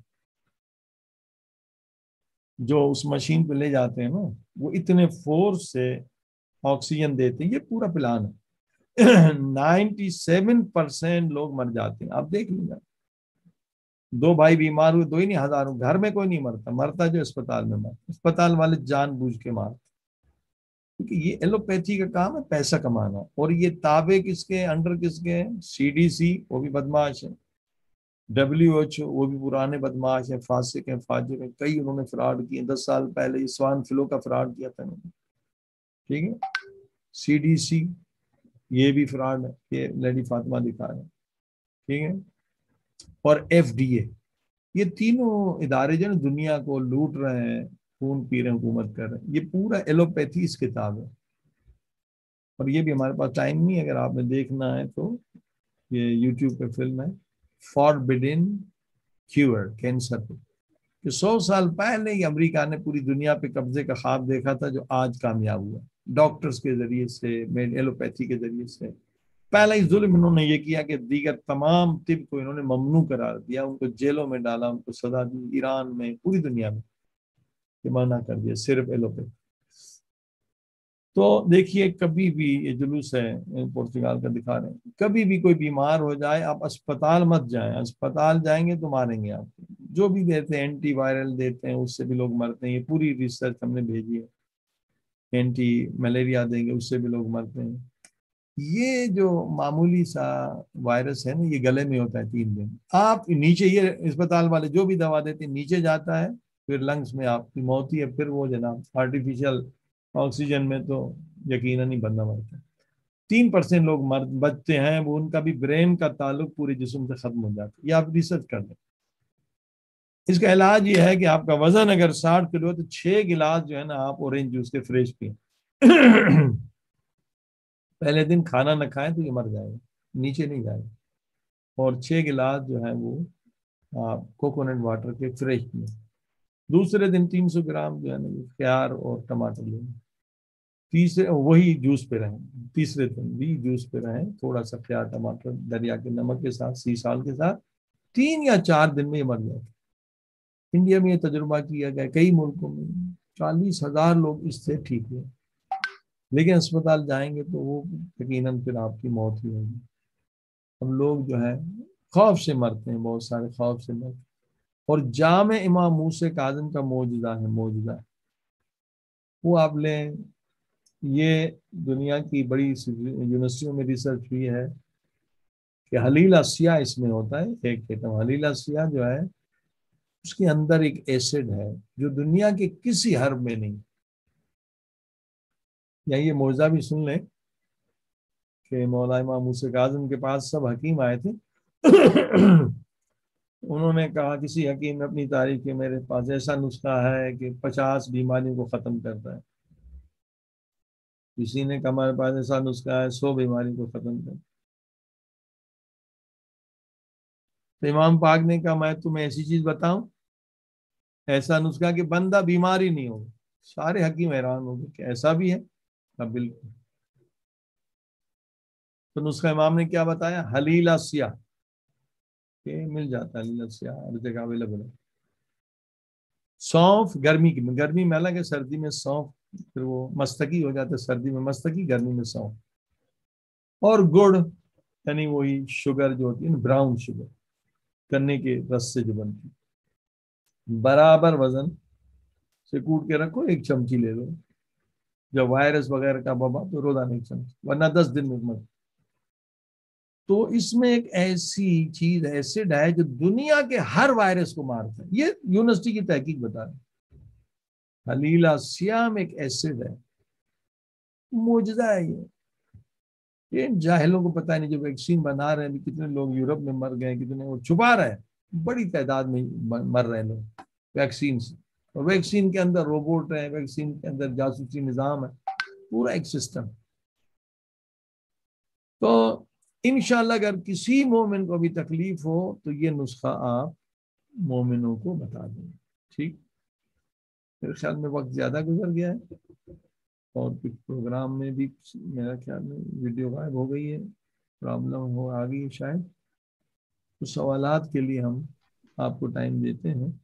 جو اس مشین پہ لے جاتے ہیں نا وہ اتنے فورس سے آکسیجن دیتے ہیں. یہ پورا پلان ہے. نائنٹی سیون پرسینٹ لوگ مر جاتے ہیں. آپ دیکھ لیجیے، دو بھائی بیمار ہوئے، دو ہی نہیں ہزاروں. گھر میں کوئی نہیں مرتا، مرتا جو اسپتال میں مرتا. اسپتال والے جان بوجھ کے مارتے کیونکہ یہ ایلوپیتھی کا کام ہے، پیسہ کمانا. اور یہ تابع کس کے انڈر کس کے ہیں؟ سی ڈی سی وہ بھی بدماش ہے، ڈبلیو ایچ او وہ بھی پرانے بدماش ہیں، فاسق ہیں، فاجر ہیں. کئی انہوں نے فراڈ کیے. دس سال پہلے سوان فلو کا فراڈ کیا تھا انہوں نے. ٹھیک ہے؟ سی ڈی سی یہ بھی فراڈ ہے، یہ لیڈی فاطمہ دکھا رہے ہیں. ٹھیک ہے؟ اور ایف ڈی اے، یہ تینوں ادارے جو دنیا کو لوٹ رہے ہیں، خون پی رہے ہیں، حکومت کر رہے ہیں. یہ پورا ایلوپیتھی اس کتاب ہے. اور یہ بھی ہمارے پاس ٹائم نہیں، اگر آپ نے دیکھنا ہے تو یہ یوٹیوب پہ فلم ہے فاربڈن کیور، کینسر پہ. کہ سو سال پہلے ہی امریکہ نے پوری دنیا پہ قبضے کا خواب دیکھا تھا جو آج کامیاب ہوا، ڈاکٹرز کے ذریعے سے، ایلوپیتھی کے ذریعے سے۔ پہلا ہی ظلم انہوں نے یہ کیا کہ دیگر تمام طب کو انہوں نے ممنوع قرار دیا، ان کو جیلوں میں ڈالا، ان کو سزا دی، ایران میں، پوری دنیا میں کہ منع کر دیا صرف ایلوپیتھی۔ تو دیکھیے کبھی بھی یہ جلوس ہے پورتگال کا دکھا رہے ہیں، کبھی بھی کوئی بیمار ہو جائے آپ اسپتال مت جائیں، اسپتال جائیں گے تو ماریں گے آپ کو۔ جو بھی دیتے ہیں اینٹی وائرل دیتے ہیں اس سے بھی لوگ مرتے ہیں، یہ پوری ریسرچ ہم نے بھیجی ہے۔ اینٹی ملیریا دیں گے اس سے بھی لوگ مرتے ہیں۔ یہ جو معمولی سا وائرس ہے نا یہ گلے میں ہوتا ہے تین دن، آپ نیچے یہ اسپتال والے جو بھی دوا دیتے ہیں نیچے جاتا ہے، پھر لنگس میں آپ کی موت ہی ہے۔ پھر وہ جناب آرٹیفیشل آکسیجن میں تو یقیناً نہیں بندہ مرتا ہے۔ تین پرسینٹ لوگ مر بچتے ہیں، وہ ان کا بھی برین کا تعلق پورے جسم سے ختم ہو جاتا ہے۔ یہ آپ ریسرچ کر لیں۔ اس کا علاج یہ ہے کہ آپ کا وزن اگر ساٹھ کلو ہے تو چھ گلاس جو ہے نا آپ اورنج جوس کے فریش پئیں۔ پہلے دن کھانا نہ کھائیں تو یہ مر جائے گا، نیچے نہیں جائے گا۔ اور چھ گلاس جو ہے وہ آپ کوکونٹ واٹر کے فریش پئیں۔ دوسرے دن تین سو گرام جو ہے نا خیار اور ٹماٹر لیں۔ تیسرے وہی جوس پہ رہیں، تیسرے دن بھی جوس پہ رہیں، تھوڑا سا خیار ٹماٹر دریا کے نمک کے ساتھ، سی سال کے ساتھ، تین یا چار دن میں یہ مر جاتا ہے۔ انڈیا میں یہ تجربہ کیا گیا، کئی ملکوں میں چالیس ہزار لوگ اس سے ٹھیک ہوئے، لیکن اسپتال جائیں گے تو وہ یقیناً پھر آپ کی موت ہی ہوگی۔ ہم لوگ جو ہے خوف سے مرتے ہیں، بہت سارے خوف سے مرتے ہیں۔ اور جامع امام موسیٰ کاظم کا معجزہ ہے، معجزہ ہے وہ آپ لیں۔ یہ دنیا کی بڑی یونیورسٹیوں میں ریسرچ ہوئی ہے کہ حلیلہ سیاہ اس میں ہوتا ہے، ایک کہتا ہوں حلیلہ سیاہ جو ہے اس کے اندر ایک ایسڈ ہے جو دنیا کے کسی حرب میں نہیں۔ یا یہ معجزہ بھی سن لیں کہ مولا امام موسیٰ کاظم کے پاس سب حکیم آئے تھے، انہوں نے کہا کسی حکیم نے اپنی تعریف کہ میرے پاس ایسا نسخہ ہے کہ پچاس بیماریوں کو ختم کرتا ہے، کسی نے کہا ہمارے پاس ایسا نسخہ ہے سو بیماری کو ختم کرتا ہے۔ تو امام پاک نے کہا میں تمہیں ایسی چیز بتاؤں، ایسا نسخہ کہ بندہ بیماری نہیں ہوگا۔ سارے حکیم حیران ہو گئے کہ ایسا بھی ہے؟ اب بالکل۔ تو نسخہ امام نے کیا بتایا؟ حلیلہ سیاہ، کہ مل جاتا ہے حلیلہ سیاہ ہر جگہ اویلیبل ہے۔ سونف گرمی کی گرمی میں الگ ہے، سردی میں سونف پھر وہ مستقی ہو جاتا ہے، سردی میں مستقی، گرمی میں سونف۔ اور گڑ یعنی وہی شوگر جو ہوتی ہے نا، براؤن شوگر، گنے کے رس سے جو بنتی ہے، برابر وزن سے کوٹ کے رکھو، ایک چمچی لے لو۔ جب وائرس وغیرہ کا وبا تو روزانہ ایک چمچی، ورنہ دس دن میں مر۔ تو اس میں ایک ایسی چیز ایسڈ ہے جو دنیا کے ہر وائرس کو مارتا ہے، یہ یونیورسٹی کی تحقیق بتا رہی ہے۔ حلیلہ سیاہ میں ایک ایسڈ ہے، معجزہ ہے یہ۔ یہ جاہلوں کو پتہ نہیں، جو ویکسین بنا رہے ہیں کتنے لوگ یورپ میں مر گئے، کتنے وہ چھپا رہے ہیں، بڑی تعداد میں مر رہے ہیں لوگ ویکسین سے۔ اور ویکسین کے اندر روبوٹ ہے، ویکسین کے اندر جاسوسی نظام ہے، پورا ایک سسٹم۔ تو انشاءاللہ اگر کسی مومن کو بھی تکلیف ہو تو یہ نسخہ آپ مومنوں کو بتا دیں، ٹھیک؟ میرے خیال میں وقت زیادہ گزر گیا ہے، اور کچھ پروگرام میں بھی میرا خیال میں ویڈیو غائب ہو گئی ہے، پرابلم ہو آ گئی شاید۔ تو سوالات کے لیے ہم آپ کو ٹائم دیتے ہیں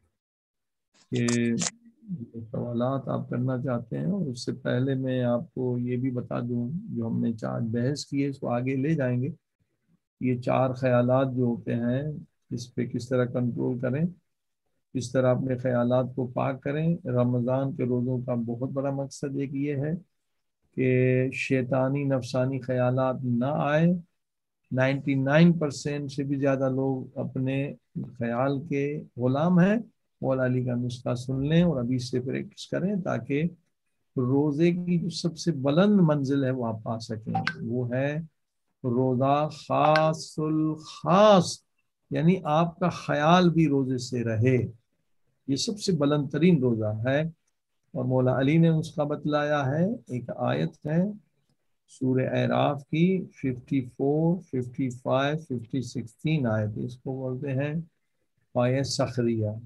کہ سوالات آپ کرنا چاہتے ہیں۔ اور اس سے پہلے میں آپ کو یہ بھی بتا دوں، جو ہم نے چار بحث کی ہے اس کو آگے لے جائیں گے۔ یہ چار خیالات جو ہوتے ہیں اس پہ کس طرح کنٹرول کریں، کس طرح اپنے خیالات کو پاک کریں۔ رمضان کے روزوں کا بہت بڑا مقصد ایک یہ ہے کہ شیطانی نفسانی خیالات نہ آئے۔ نائنٹی نائن پرسینٹ سے بھی زیادہ لوگ اپنے خیال کے غلام ہیں۔ مولا علی کا نسخہ سن لیں اور ابھی سے پریکٹس کریں تاکہ روزے کی جو سب سے بلند منزل ہے وہ آپ پا سکیں، وہ ہے روزہ خاص الخاص، یعنی آپ کا خیال بھی روزے سے رہے۔ یہ سب سے بلند ترین روزہ ہے، اور مولا علی نے اس کا بتلایا ہے۔ ایک آیت ہے سورہ اعراف کی fifty four fifty five fifty sixteen آیت، اس کو بولتے ہیں آیت سخریہ۔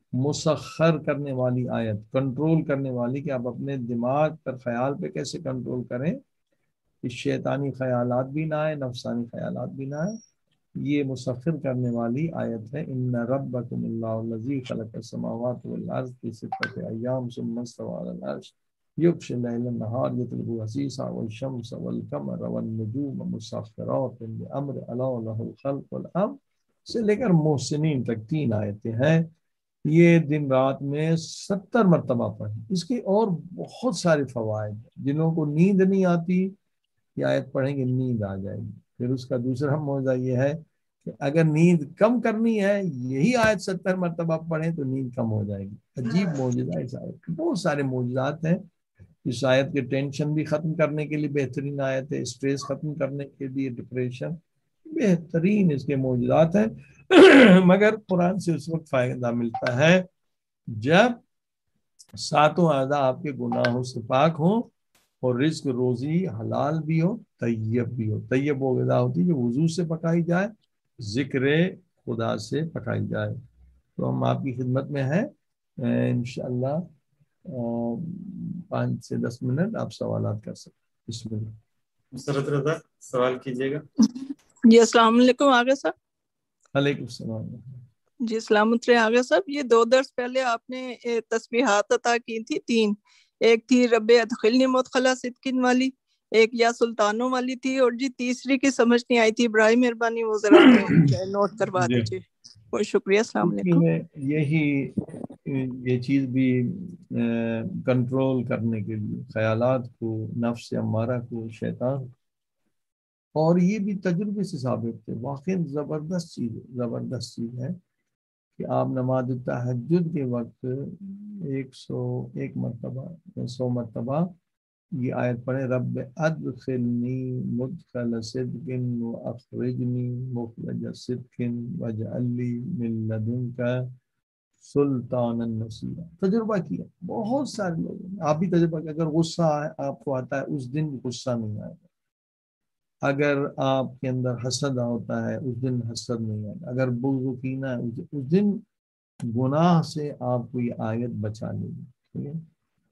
مسخر کرنے والی آیت، کنٹرول کرنے والی، کہ آپ اپنے دماغ پر خیال پہ کیسے کنٹرول کریں کہ شیطانی خیالات بھی نہ آئے، نفسانی خیالات بھی نہ آئے، یہ مسخر کرنے والی آیت ہے۔ ان ربکم اللہ الذی خلق السماوات والارض فی ستۃ ایام ثم استوى علی العرش یغشی اللیل النہار یطلبہ حثیثا والشمس والقمر والنجوم مسخرات بامرہ الا لہ الخلق والامر سے لے کر محسنین تک تین آیتیں ہیں۔ یہ دن رات میں ستر مرتبہ پڑھیں۔ اس کے اور بہت سارے فوائد ہیں۔ جنہوں کو نیند نہیں آتی یہ آیت پڑھیں گے نیند آ جائے گی۔ پھر اس کا دوسرا موضوع یہ ہے کہ اگر نیند کم کرنی ہے یہی آیت ستر مرتبہ پڑھیں تو نیند کم ہو جائے گی۔ عجیب موجزہ اس آیت کے، بہت سارے موجزات ہیں۔ اس آیت کے ٹینشن بھی ختم کرنے کے لیے بہترین آیت ہے، اسٹریس ختم کرنے کے لیے، ڈپریشن، بہترین اس کے موجزات ہیں۔ مگر قرآن سے اس وقت فائدہ ملتا ہے جب ساتوں اعضاء آپ کے گناہوں سے پاک ہوں اور رزق روزی حلال بھی ہو، طیب بھی ہو۔ طیب وہ غذا ہوتی ہے جو وضو سے پکائی جائے، ذکر خدا سے پکائی جائے۔ تو ہم آپ کی خدمت میں ہیں انشاءاللہ، پانچ سے دس منٹ آپ سوالات کر سکتے ہیں۔ بسم اللہ۔ مسرت رضا سوال کیجیے گا۔ جی السلام علیکم آغا صاحب۔ علیکم السلام۔ جی سلامت رہے آغا صاحب۔ یہ دو درس پہلے آپ نے تسبیحات عطا کی تھی، تین، ایک تھی رب ادخلنی مدخلا صدقین والی، ایک یا سلطانوں والی تھی، اور جی تیسری کی سمجھ نہیں آئی تھی، برائے مہربانی وہ ذرا نوٹ کروا دیجیے۔ بہت شکریہ، السلام علیکم۔ یہی یہ چیز بھی کنٹرول کرنے کے لیے خیالات کو، نفس امارہ کو، شیطان، اور یہ بھی تجربے سے ثابت ہے، واقعی زبردست چیز ہے، زبردست چیز ہے کہ آپ نماز تہجد کے وقت ایک سو ایک مرتبہ سو مرتبہ یہ آیت پڑھیں، رب ادخلنی مدخل صدق واخرجنی مخرج صدق واجعل لی من لدنک سلطانا نصیرا۔ تجربہ کیا بہت سارے لوگوں، آپ بھی تجربہ کیا، اگر غصہ آپ کو آتا ہے اس دن غصہ نہیں آئے گا، اگر آپ کے اندر حسد ہوتا ہے اس دن حسد نہیں آئے گا، اگر بغض و کینہ ہے اس دن گناہ سے آپ کو یہ آیت بچا لے گی، ٹھیک ہے۔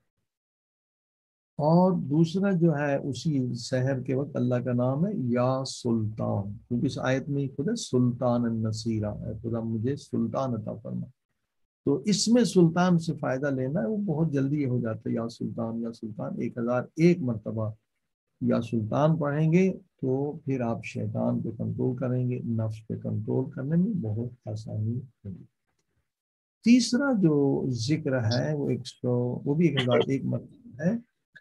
اور دوسرا جو ہے اسی سحر کے وقت اللہ کا نام ہے یا سلطان، کیونکہ اس آیت میں خود ہے سلطان النصیرہ، اے خدا مجھے سلطان عطا فرما۔ تو اس میں سلطان سے فائدہ لینا ہے، وہ بہت جلدی ہو جاتا ہے، یا سلطان یا سلطان ایک ہزار ایک مرتبہ یا سلطان پڑھیں گے تو پھر آپ شیطان پہ کنٹرول کریں گے، نفس پہ کنٹرول کرنے میں بہت آسانی ہوگی۔ تیسرا جو ذکر ہے وہ ایک سو وہ بھی ایک ہزار ایک مرتبہ ہے،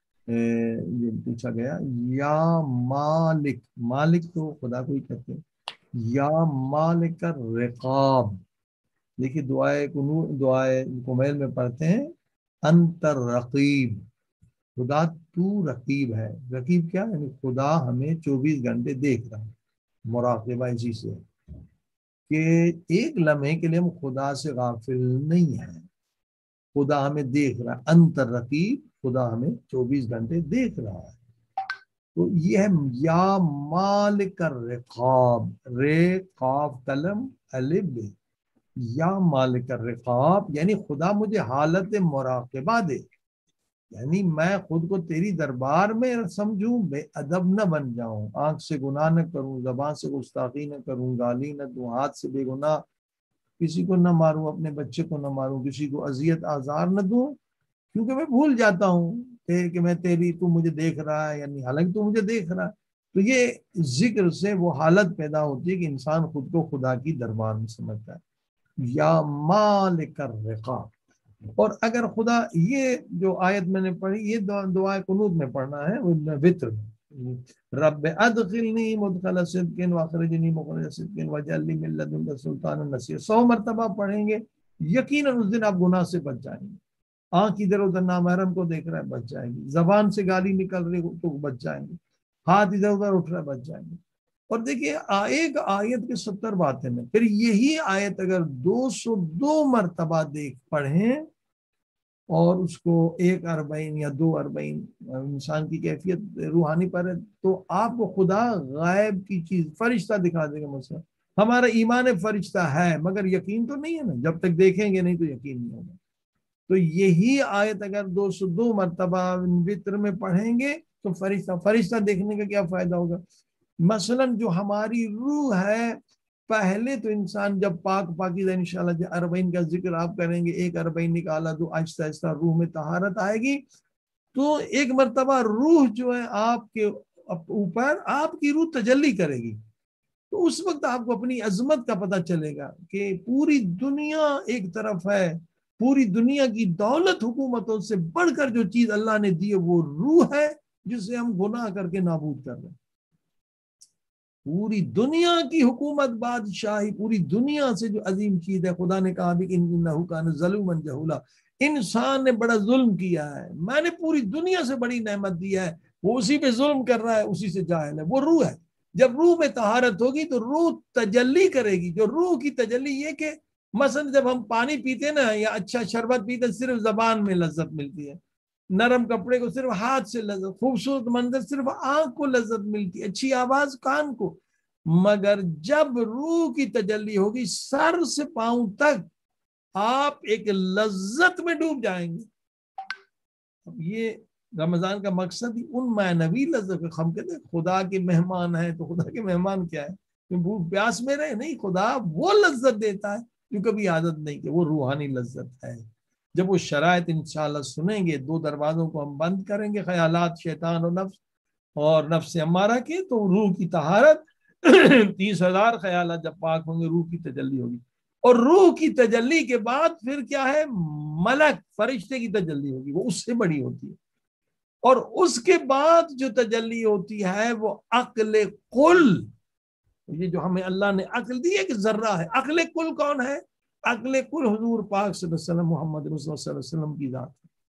یہ پوچھا گیا یا مالک، مالک تو خدا کو ہی کہتے ہیں، یا مالک الرقاب۔ دیکھیے دعائے کنو دعائے کمیل میں پڑھتے ہیں انت الرقیب، خدا تو رقیب ہے۔ رقیب کیا یعنی خدا ہمیں چوبیس گھنٹے دیکھ رہا ہے، مراقبہ اسی سے کہ ایک لمحے کے لیے ہم خدا سے غافل نہیں ہیں، خدا ہمیں دیکھ رہا ہے، انت الرقیب، خدا ہمیں چوبیس گھنٹے دیکھ رہا ہے۔ تو یہ ہے یا مالک الرقاب، رے قاف قلم الف، یا مالک الرقاب یعنی خدا مجھے حالت مراقبہ دے، یعنی میں خود کو تیری دربار میں سمجھوں، بے ادب نہ بن جاؤں، آنکھ سے گناہ نہ کروں، زبان سے گستاخی نہ کروں، گالی نہ دوں، ہاتھ سے بے گناہ کسی کو نہ ماروں، اپنے بچے کو نہ ماروں، کسی کو اذیت آزار نہ دوں، کیونکہ میں بھول جاتا ہوں کہ میں تیری، تو مجھے دیکھ رہا ہے، یعنی حالانکہ تو مجھے دیکھ رہا ہے۔ تو یہ ذکر سے وہ حالت پیدا ہوتی ہے کہ انسان خود کو خدا کی دربار میں سمجھتا ہے، یا مالک الرقاب۔ اور اگر خدا، یہ جو آیت میں نے پڑھی یہ دعائے قنوت میں پڑھنا ہے، وطر میں، رب ادخلنی مدخل صدق واخرجنی مخرج صدق واجعل لی من لدنک سلطانا نصیرا، سو مرتبہ پڑھیں گے، یقیناً اس دن آپ گناہ سے بچ جائیں گے۔ آنکھ ادھر ادھر نامحرم کو دیکھ رہا ہے بچ جائیں گے، زبان سے گالی نکل رہی ہو تو بچ جائیں گے، ہاتھ ادھر ادھر اٹھ رہا ہے بچ جائیں گے۔ اور دیکھیے ایک آیت کے ستر باتیں میں، پھر یہی آیت اگر دو سو دو مرتبہ دیکھ پڑھیں اور اس کو ایک اربعین یا دو اربعین انسان کی کیفیت روحانی پر ہے، تو آپ کو خدا غائب کی چیز فرشتہ دکھا دے گا، مثلا ہمارا ایمان فرشتہ ہے مگر یقین تو نہیں ہے نا، جب تک دیکھیں گے نہیں تو یقین نہیں ہوگا۔ تو یہی آیت اگر دو سو دو مرتبہ وطر میں پڑھیں گے تو فرشتہ فرشتہ دیکھنے کا کیا فائدہ ہوگا؟ مثلا جو ہماری روح ہے، پہلے تو انسان جب پاک پاکیزہ انشاءاللہ اربعین کا ذکر آپ کریں گے، ایک اربعین نکالا تو آہستہ آہستہ روح میں طہارت آئے گی، تو ایک مرتبہ روح جو ہے آپ کے اوپر آپ کی روح تجلی کرے گی، تو اس وقت آپ کو اپنی عظمت کا پتہ چلے گا کہ پوری دنیا ایک طرف ہے، پوری دنیا کی دولت حکومتوں سے بڑھ کر جو چیز اللہ نے دی ہے وہ روح ہے، جسے ہم گناہ کر کے نابود کر رہے ہیں۔ پوری دنیا کی حکومت، بادشاہی، پوری دنیا سے جو عظیم چیز ہے، خدا نے کہا بھی انہ کان ظلوما جہولا، انسان نے بڑا ظلم کیا ہے، میں نے پوری دنیا سے بڑی نعمت دی ہے، وہ اسی پہ ظلم کر رہا ہے، اسی سے جاہل ہے، وہ روح ہے۔ جب روح میں طہارت ہوگی تو روح تجلی کرے گی۔ جو روح کی تجلی یہ کہ مثلا جب ہم پانی پیتے نا یا اچھا شربت پیتے صرف زبان میں لذت ملتی ہے، نرم کپڑے کو صرف ہاتھ سے لذت، خوبصورت منظر صرف آنکھ کو لذت ملتی، اچھی آواز کان کو، مگر جب روح کی تجلی ہوگی سر سے پاؤں تک آپ ایک لذت میں ڈوب جائیں گے۔ اب یہ رمضان کا مقصد ہی ان معنوی لذت، ہم کہتے ہیں خدا کے مہمان ہیں، تو خدا کے مہمان کیا ہے؟ بھوک پیاس میں رہے نہیں، خدا وہ لذت دیتا ہے جو کبھی عادت نہیں کہ وہ روحانی لذت ہے۔ جب وہ شرائط انشاءاللہ سنیں گے، دو دروازوں کو ہم بند کریں گے، خیالات شیطان و نفس اور نفس امارہ کے، تو روح کی طہارت تیس ہزار خیالات جب پاک ہوں گے، روح کی تجلی ہوگی، اور روح کی تجلی کے بعد پھر کیا ہے؟ ملک فرشتے کی تجلی ہوگی، وہ اس سے بڑی ہوتی ہے، اور اس کے بعد جو تجلی ہوتی ہے وہ عقل کل، یہ جو ہمیں اللہ نے عقل دی ہے کہ ذرہ ہے، عقل کل کون ہے؟ عقل کل حضور پاک صلی اللہ علیہ وسلم، محمد رسول اللہ صلی اللہ علیہ وسلم کی ذات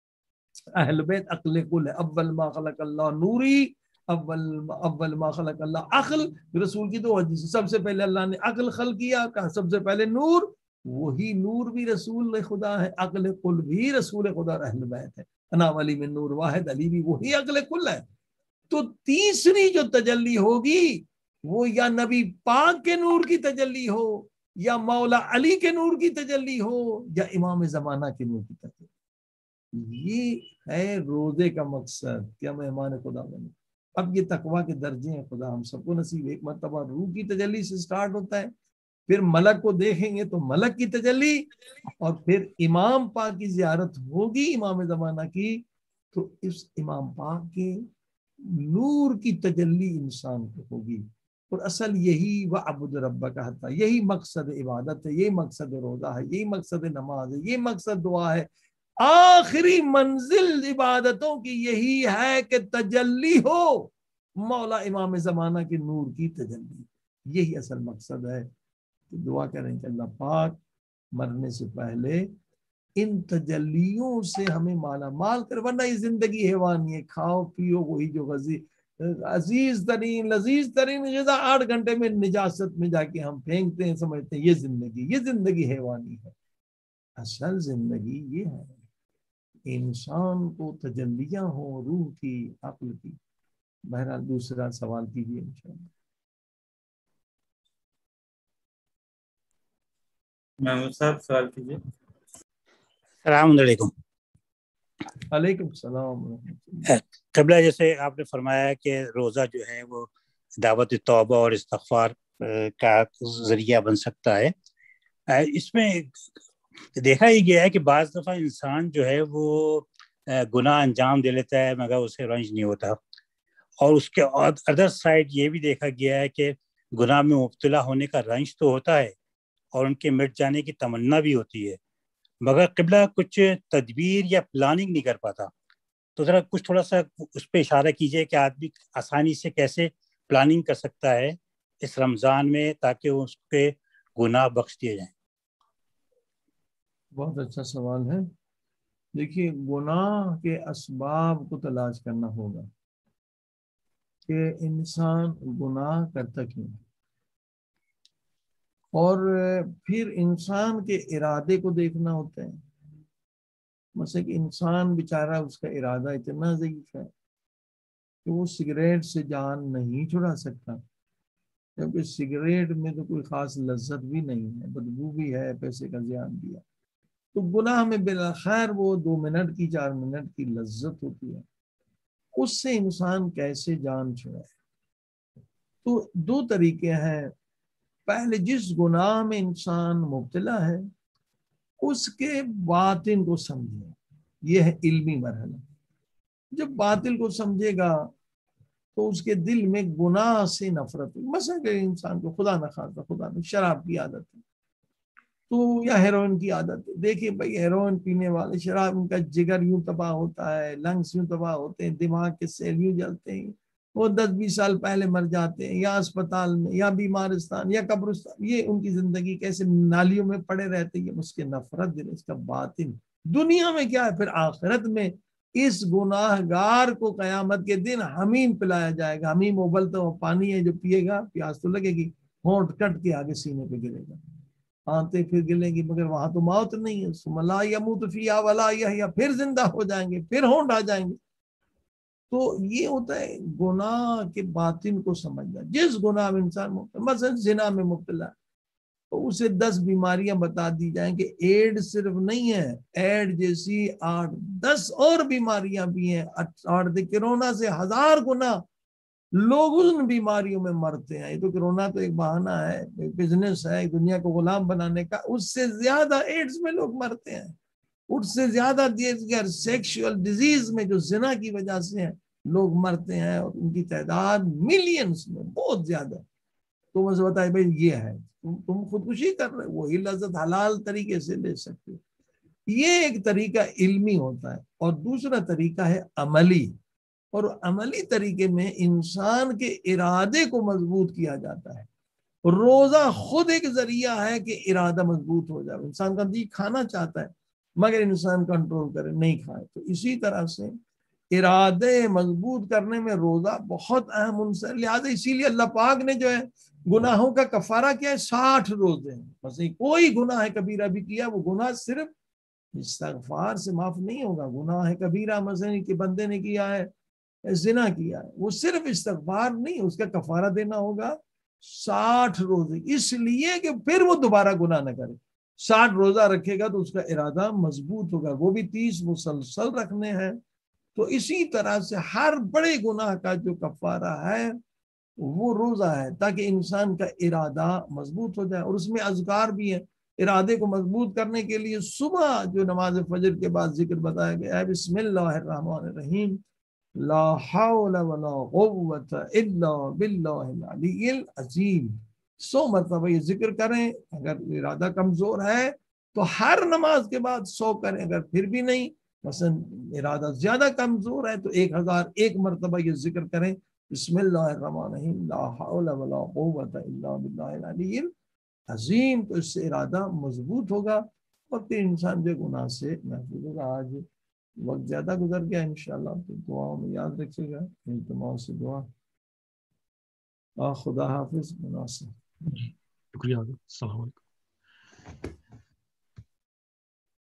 ہے۔ اہل بیت عقل کل ہے۔ اول ما خلق اللہ نوری، اول اول ما خلق اللہ عقل، رسول کی دو حدیث، سب سے پہلے اللہ نے عقل خلق کیا، کہا سب سے پہلے نور، وہی نور بھی رسول خدا ہے، عقل کل بھی رسول خدا اور اہل بیت ہے۔ انا ولی من نور واحد، علی بھی وہی عقل کل ہے۔ تو تیسری جو تجلی ہوگی وہ یا نبی پاک کے نور کی تجلی ہو، یا مولا علی کے نور کی تجلی ہو، یا امام زمانہ کے نور کی تجلی۔ یہ ہے روزے کا مقصد، کیا مہمان خدا بنے۔ اب یہ تقویٰ کے درجے ہیں، خدا ہم سب کو نصیب۔ ایک مرتبہ روح کی تجلی سے سٹارٹ ہوتا ہے، پھر ملک کو دیکھیں گے تو ملک کی تجلی، اور پھر امام پاک کی زیارت ہوگی، امام زمانہ کی، تو اس امام پاک کے نور کی تجلی انسان کو ہوگی۔ اور اصل یہی وَعْبُدْ رَبَّكَ حَتَّى، یہی مقصد عبادت ہے، یہی مقصد روزہ ہے، یہی مقصد نماز ہے، یہی مقصد دعا ہے۔ آخری منزل عبادتوں کی یہی ہے کہ تجلی ہو مولا امام زمانہ کے نور کی تجلی، یہی اصل مقصد ہے۔ تو دعا کریں کہ اللہ پاک مرنے سے پہلے ان تجلیوں سے ہمیں مالا مال کر، ورنہ یہ زندگی حیوانی ہے، کھاؤ پیو وہی جو غزی عزیز ترین لذیذ ترین غذا آٹھ گھنٹے میں نجاست میں جا کے ہم پھینکتے ہیں، سمجھتے ہیں یہ زندگی، یہ زندگی حیوانی ہے۔ اصل زندگی یہ ہے انسان کو تجلیاں ہوں روح کی، عقل کی۔ بہرحال دوسرا سوال کیجیے انشاءاللہ۔ محمود صاحب سوال کیجیے۔ السلام علیکم۔ علیکم السلام۔ قبلہ جیسے آپ نے فرمایا کہ روزہ جو ہے وہ دعوت توبہ اور استغفار کا ذریعہ بن سکتا ہے، اس میں دیکھا ہی گیا ہے کہ بعض دفعہ انسان جو ہے وہ گناہ انجام دے لیتا ہے مگر اسے رنج نہیں ہوتا، اور اس کے ادر سائڈ یہ بھی دیکھا گیا ہے کہ گناہ میں مبتلا ہونے کا رنج تو ہوتا ہے اور ان کے مٹ جانے کی تمنا بھی ہوتی ہے، مگر قبلہ کچھ تدبیر یا پلاننگ نہیں کر پاتا۔ تو ذرا کچھ تھوڑا سا اس پہ اشارہ کیجئے کہ آدمی آسانی سے کیسے پلاننگ کر سکتا ہے اس رمضان میں تاکہ اس کے گناہ بخش دیے جائیں۔ بہت اچھا سوال ہے۔ دیکھیے گناہ کے اسباب کو تلاش کرنا ہوگا کہ انسان گناہ کرتا کیوں، اور پھر انسان کے ارادے کو دیکھنا ہوتا ہے۔ مثلا کہ انسان بیچارہ اس کا ارادہ اتنا ضعیف ہے کہ وہ سگریٹ سے جان نہیں چھڑا سکتا، کیونکہ سگریٹ میں تو کوئی خاص لذت بھی نہیں ہے، بدبو بھی ہے، پیسے کا زیان بھی ہے۔ تو گناہ میں بالخیر وہ دو منٹ کی چار منٹ کی لذت ہوتی ہے، اس سے انسان کیسے جان چھڑائے؟ تو دو طریقے ہیں۔ پہلے جس گناہ میں انسان مبتلا ہے اس کے باطن کو سمجھے، یہ ہے علمی مرحلہ۔ جب باطل کو سمجھے گا تو اس کے دل میں گناہ سے نفرت ہوئی۔ مثلا کہ انسان کو خدا نہ خواستہ خدا نہ شراب کی عادت ہے تو یا ہیروئن کی عادت ہے، دیکھیں بھائی ہیروئن پینے والے، شراب ان کا جگر یوں تباہ ہوتا ہے، لنگس یوں تباہ ہوتے ہیں، دماغ کے سیل یوں جلتے ہیں، وہ دس بیس سال پہلے مر جاتے ہیں، یا اسپتال میں یا بیمارستان یا قبرستان، یہ ان کی زندگی کیسے نالیوں میں پڑے رہتے ہیں۔ اس کے نفرت دل، اس کا باطن دنیا میں کیا ہے، پھر آخرت میں اس گناہ گار کو قیامت کے دن حمیم پلایا جائے گا۔ حمیم ابلتا ہوا پانی ہے، جو پیے گا پیاس تو لگے گی، ہونٹ کٹ کے آگے سینے پہ گرے گا، آنتے پھر گلیں گی، مگر وہاں تو موت نہیں ہے۔ ثم لا يموت فيها ولا يحيى، پھر زندہ ہو جائیں گے، پھر ہونٹ آ جائیں گے۔ تو یہ ہوتا ہے گناہ کے باطن کو سمجھنا۔ جس گناہ میں انسان مبتلا، مثلا زنا میں مبتلا تو اسے دس بیماریاں بتا دی جائیں کہ ایڈ صرف نہیں ہے، ایڈ جیسی آٹھ دس اور بیماریاں بھی ہیں، آٹھ کرونا سے ہزار گنا لوگ ان بیماریوں میں مرتے ہیں۔ یہ تو کرونا تو ایک بہانہ ہے، ایک بزنس ہے، ایک دنیا کو غلام بنانے کا، اس سے زیادہ ایڈز میں لوگ مرتے ہیں، اس سے زیادہ دیگر سیکشول ڈیزیز میں جو زنا کی وجہ سے ہیں لوگ مرتے ہیں، اور ان کی تعداد ملینز میں بہت زیادہ۔ تو مجھے بتائے بھائی یہ ہے، تم خودکشی کر رہے، وہی لذت حلال طریقے سے لے سکتے۔ یہ ایک طریقہ علمی ہوتا ہے، اور دوسرا طریقہ ہے عملی۔ اور عملی طریقے میں انسان کے ارادے کو مضبوط کیا جاتا ہے۔ روزہ خود ایک ذریعہ ہے کہ ارادہ مضبوط ہو جائے۔ انسان کا جی کھانا چاہتا ہے مگر انسان کنٹرول کرے، نہیں کھائے۔ تو اسی طرح سے ارادے مضبوط کرنے میں روزہ بہت اہم عنصر، لہٰذا اسی لیے اللہ پاک نے جو ہے گناہوں کا کفارہ کیا ہے، ساٹھ روزے ہیں۔ بس کوئی گناہ کبیرہ بھی کیا وہ گناہ صرف استغفار سے معاف نہیں ہوگا۔ گناہ کبیرہ مثلا کہ بندے نے کیا ہے، زنا کیا ہے، وہ صرف استغفار نہیں، اس کا کفارہ دینا ہوگا ساٹھ روزے، اس لیے کہ پھر وہ دوبارہ گناہ نہ کرے۔ ساٹھ روزہ رکھے گا تو اس کا ارادہ مضبوط ہوگا، وہ بھی تیس مسلسل رکھنے ہیں۔ تو اسی طرح سے ہر بڑے گناہ کا جو کفارہ ہے وہ روزہ ہے، تاکہ انسان کا ارادہ مضبوط ہو جائے۔ اور اس میں اذکار بھی ہیں ارادے کو مضبوط کرنے کے لیے۔ صبح جو نماز فجر کے بعد ذکر بتایا گیا ہے، بسم اللہ الرحمن الرحیم، لا حول ولا قوت الا باللہ العلی العظیم، سو مرتبہ یہ ذکر کریں۔ اگر ارادہ کمزور ہے تو ہر نماز کے بعد سو کریں، اگر پھر بھی نہیں، مثلا ارادہ زیادہ کمزور ہے تو ایک ہزار ایک مرتبہ یہ ذکر کریں، بسم اللہ الرحمن الرحیم، لا حول ولا قوت الا باللہ العلی العظیم۔ تو اس سے ارادہ مضبوط ہوگا اور پھر انسان جو گناہ سے محفوظ ہوگا۔ آج وقت زیادہ گزر گیا، انشاءاللہ تو دعاؤں میں یاد رکھیے گا، ان تمام سے دعا۔ خدا حافظ، مناسب۔ شکریہ، السلام علیکم۔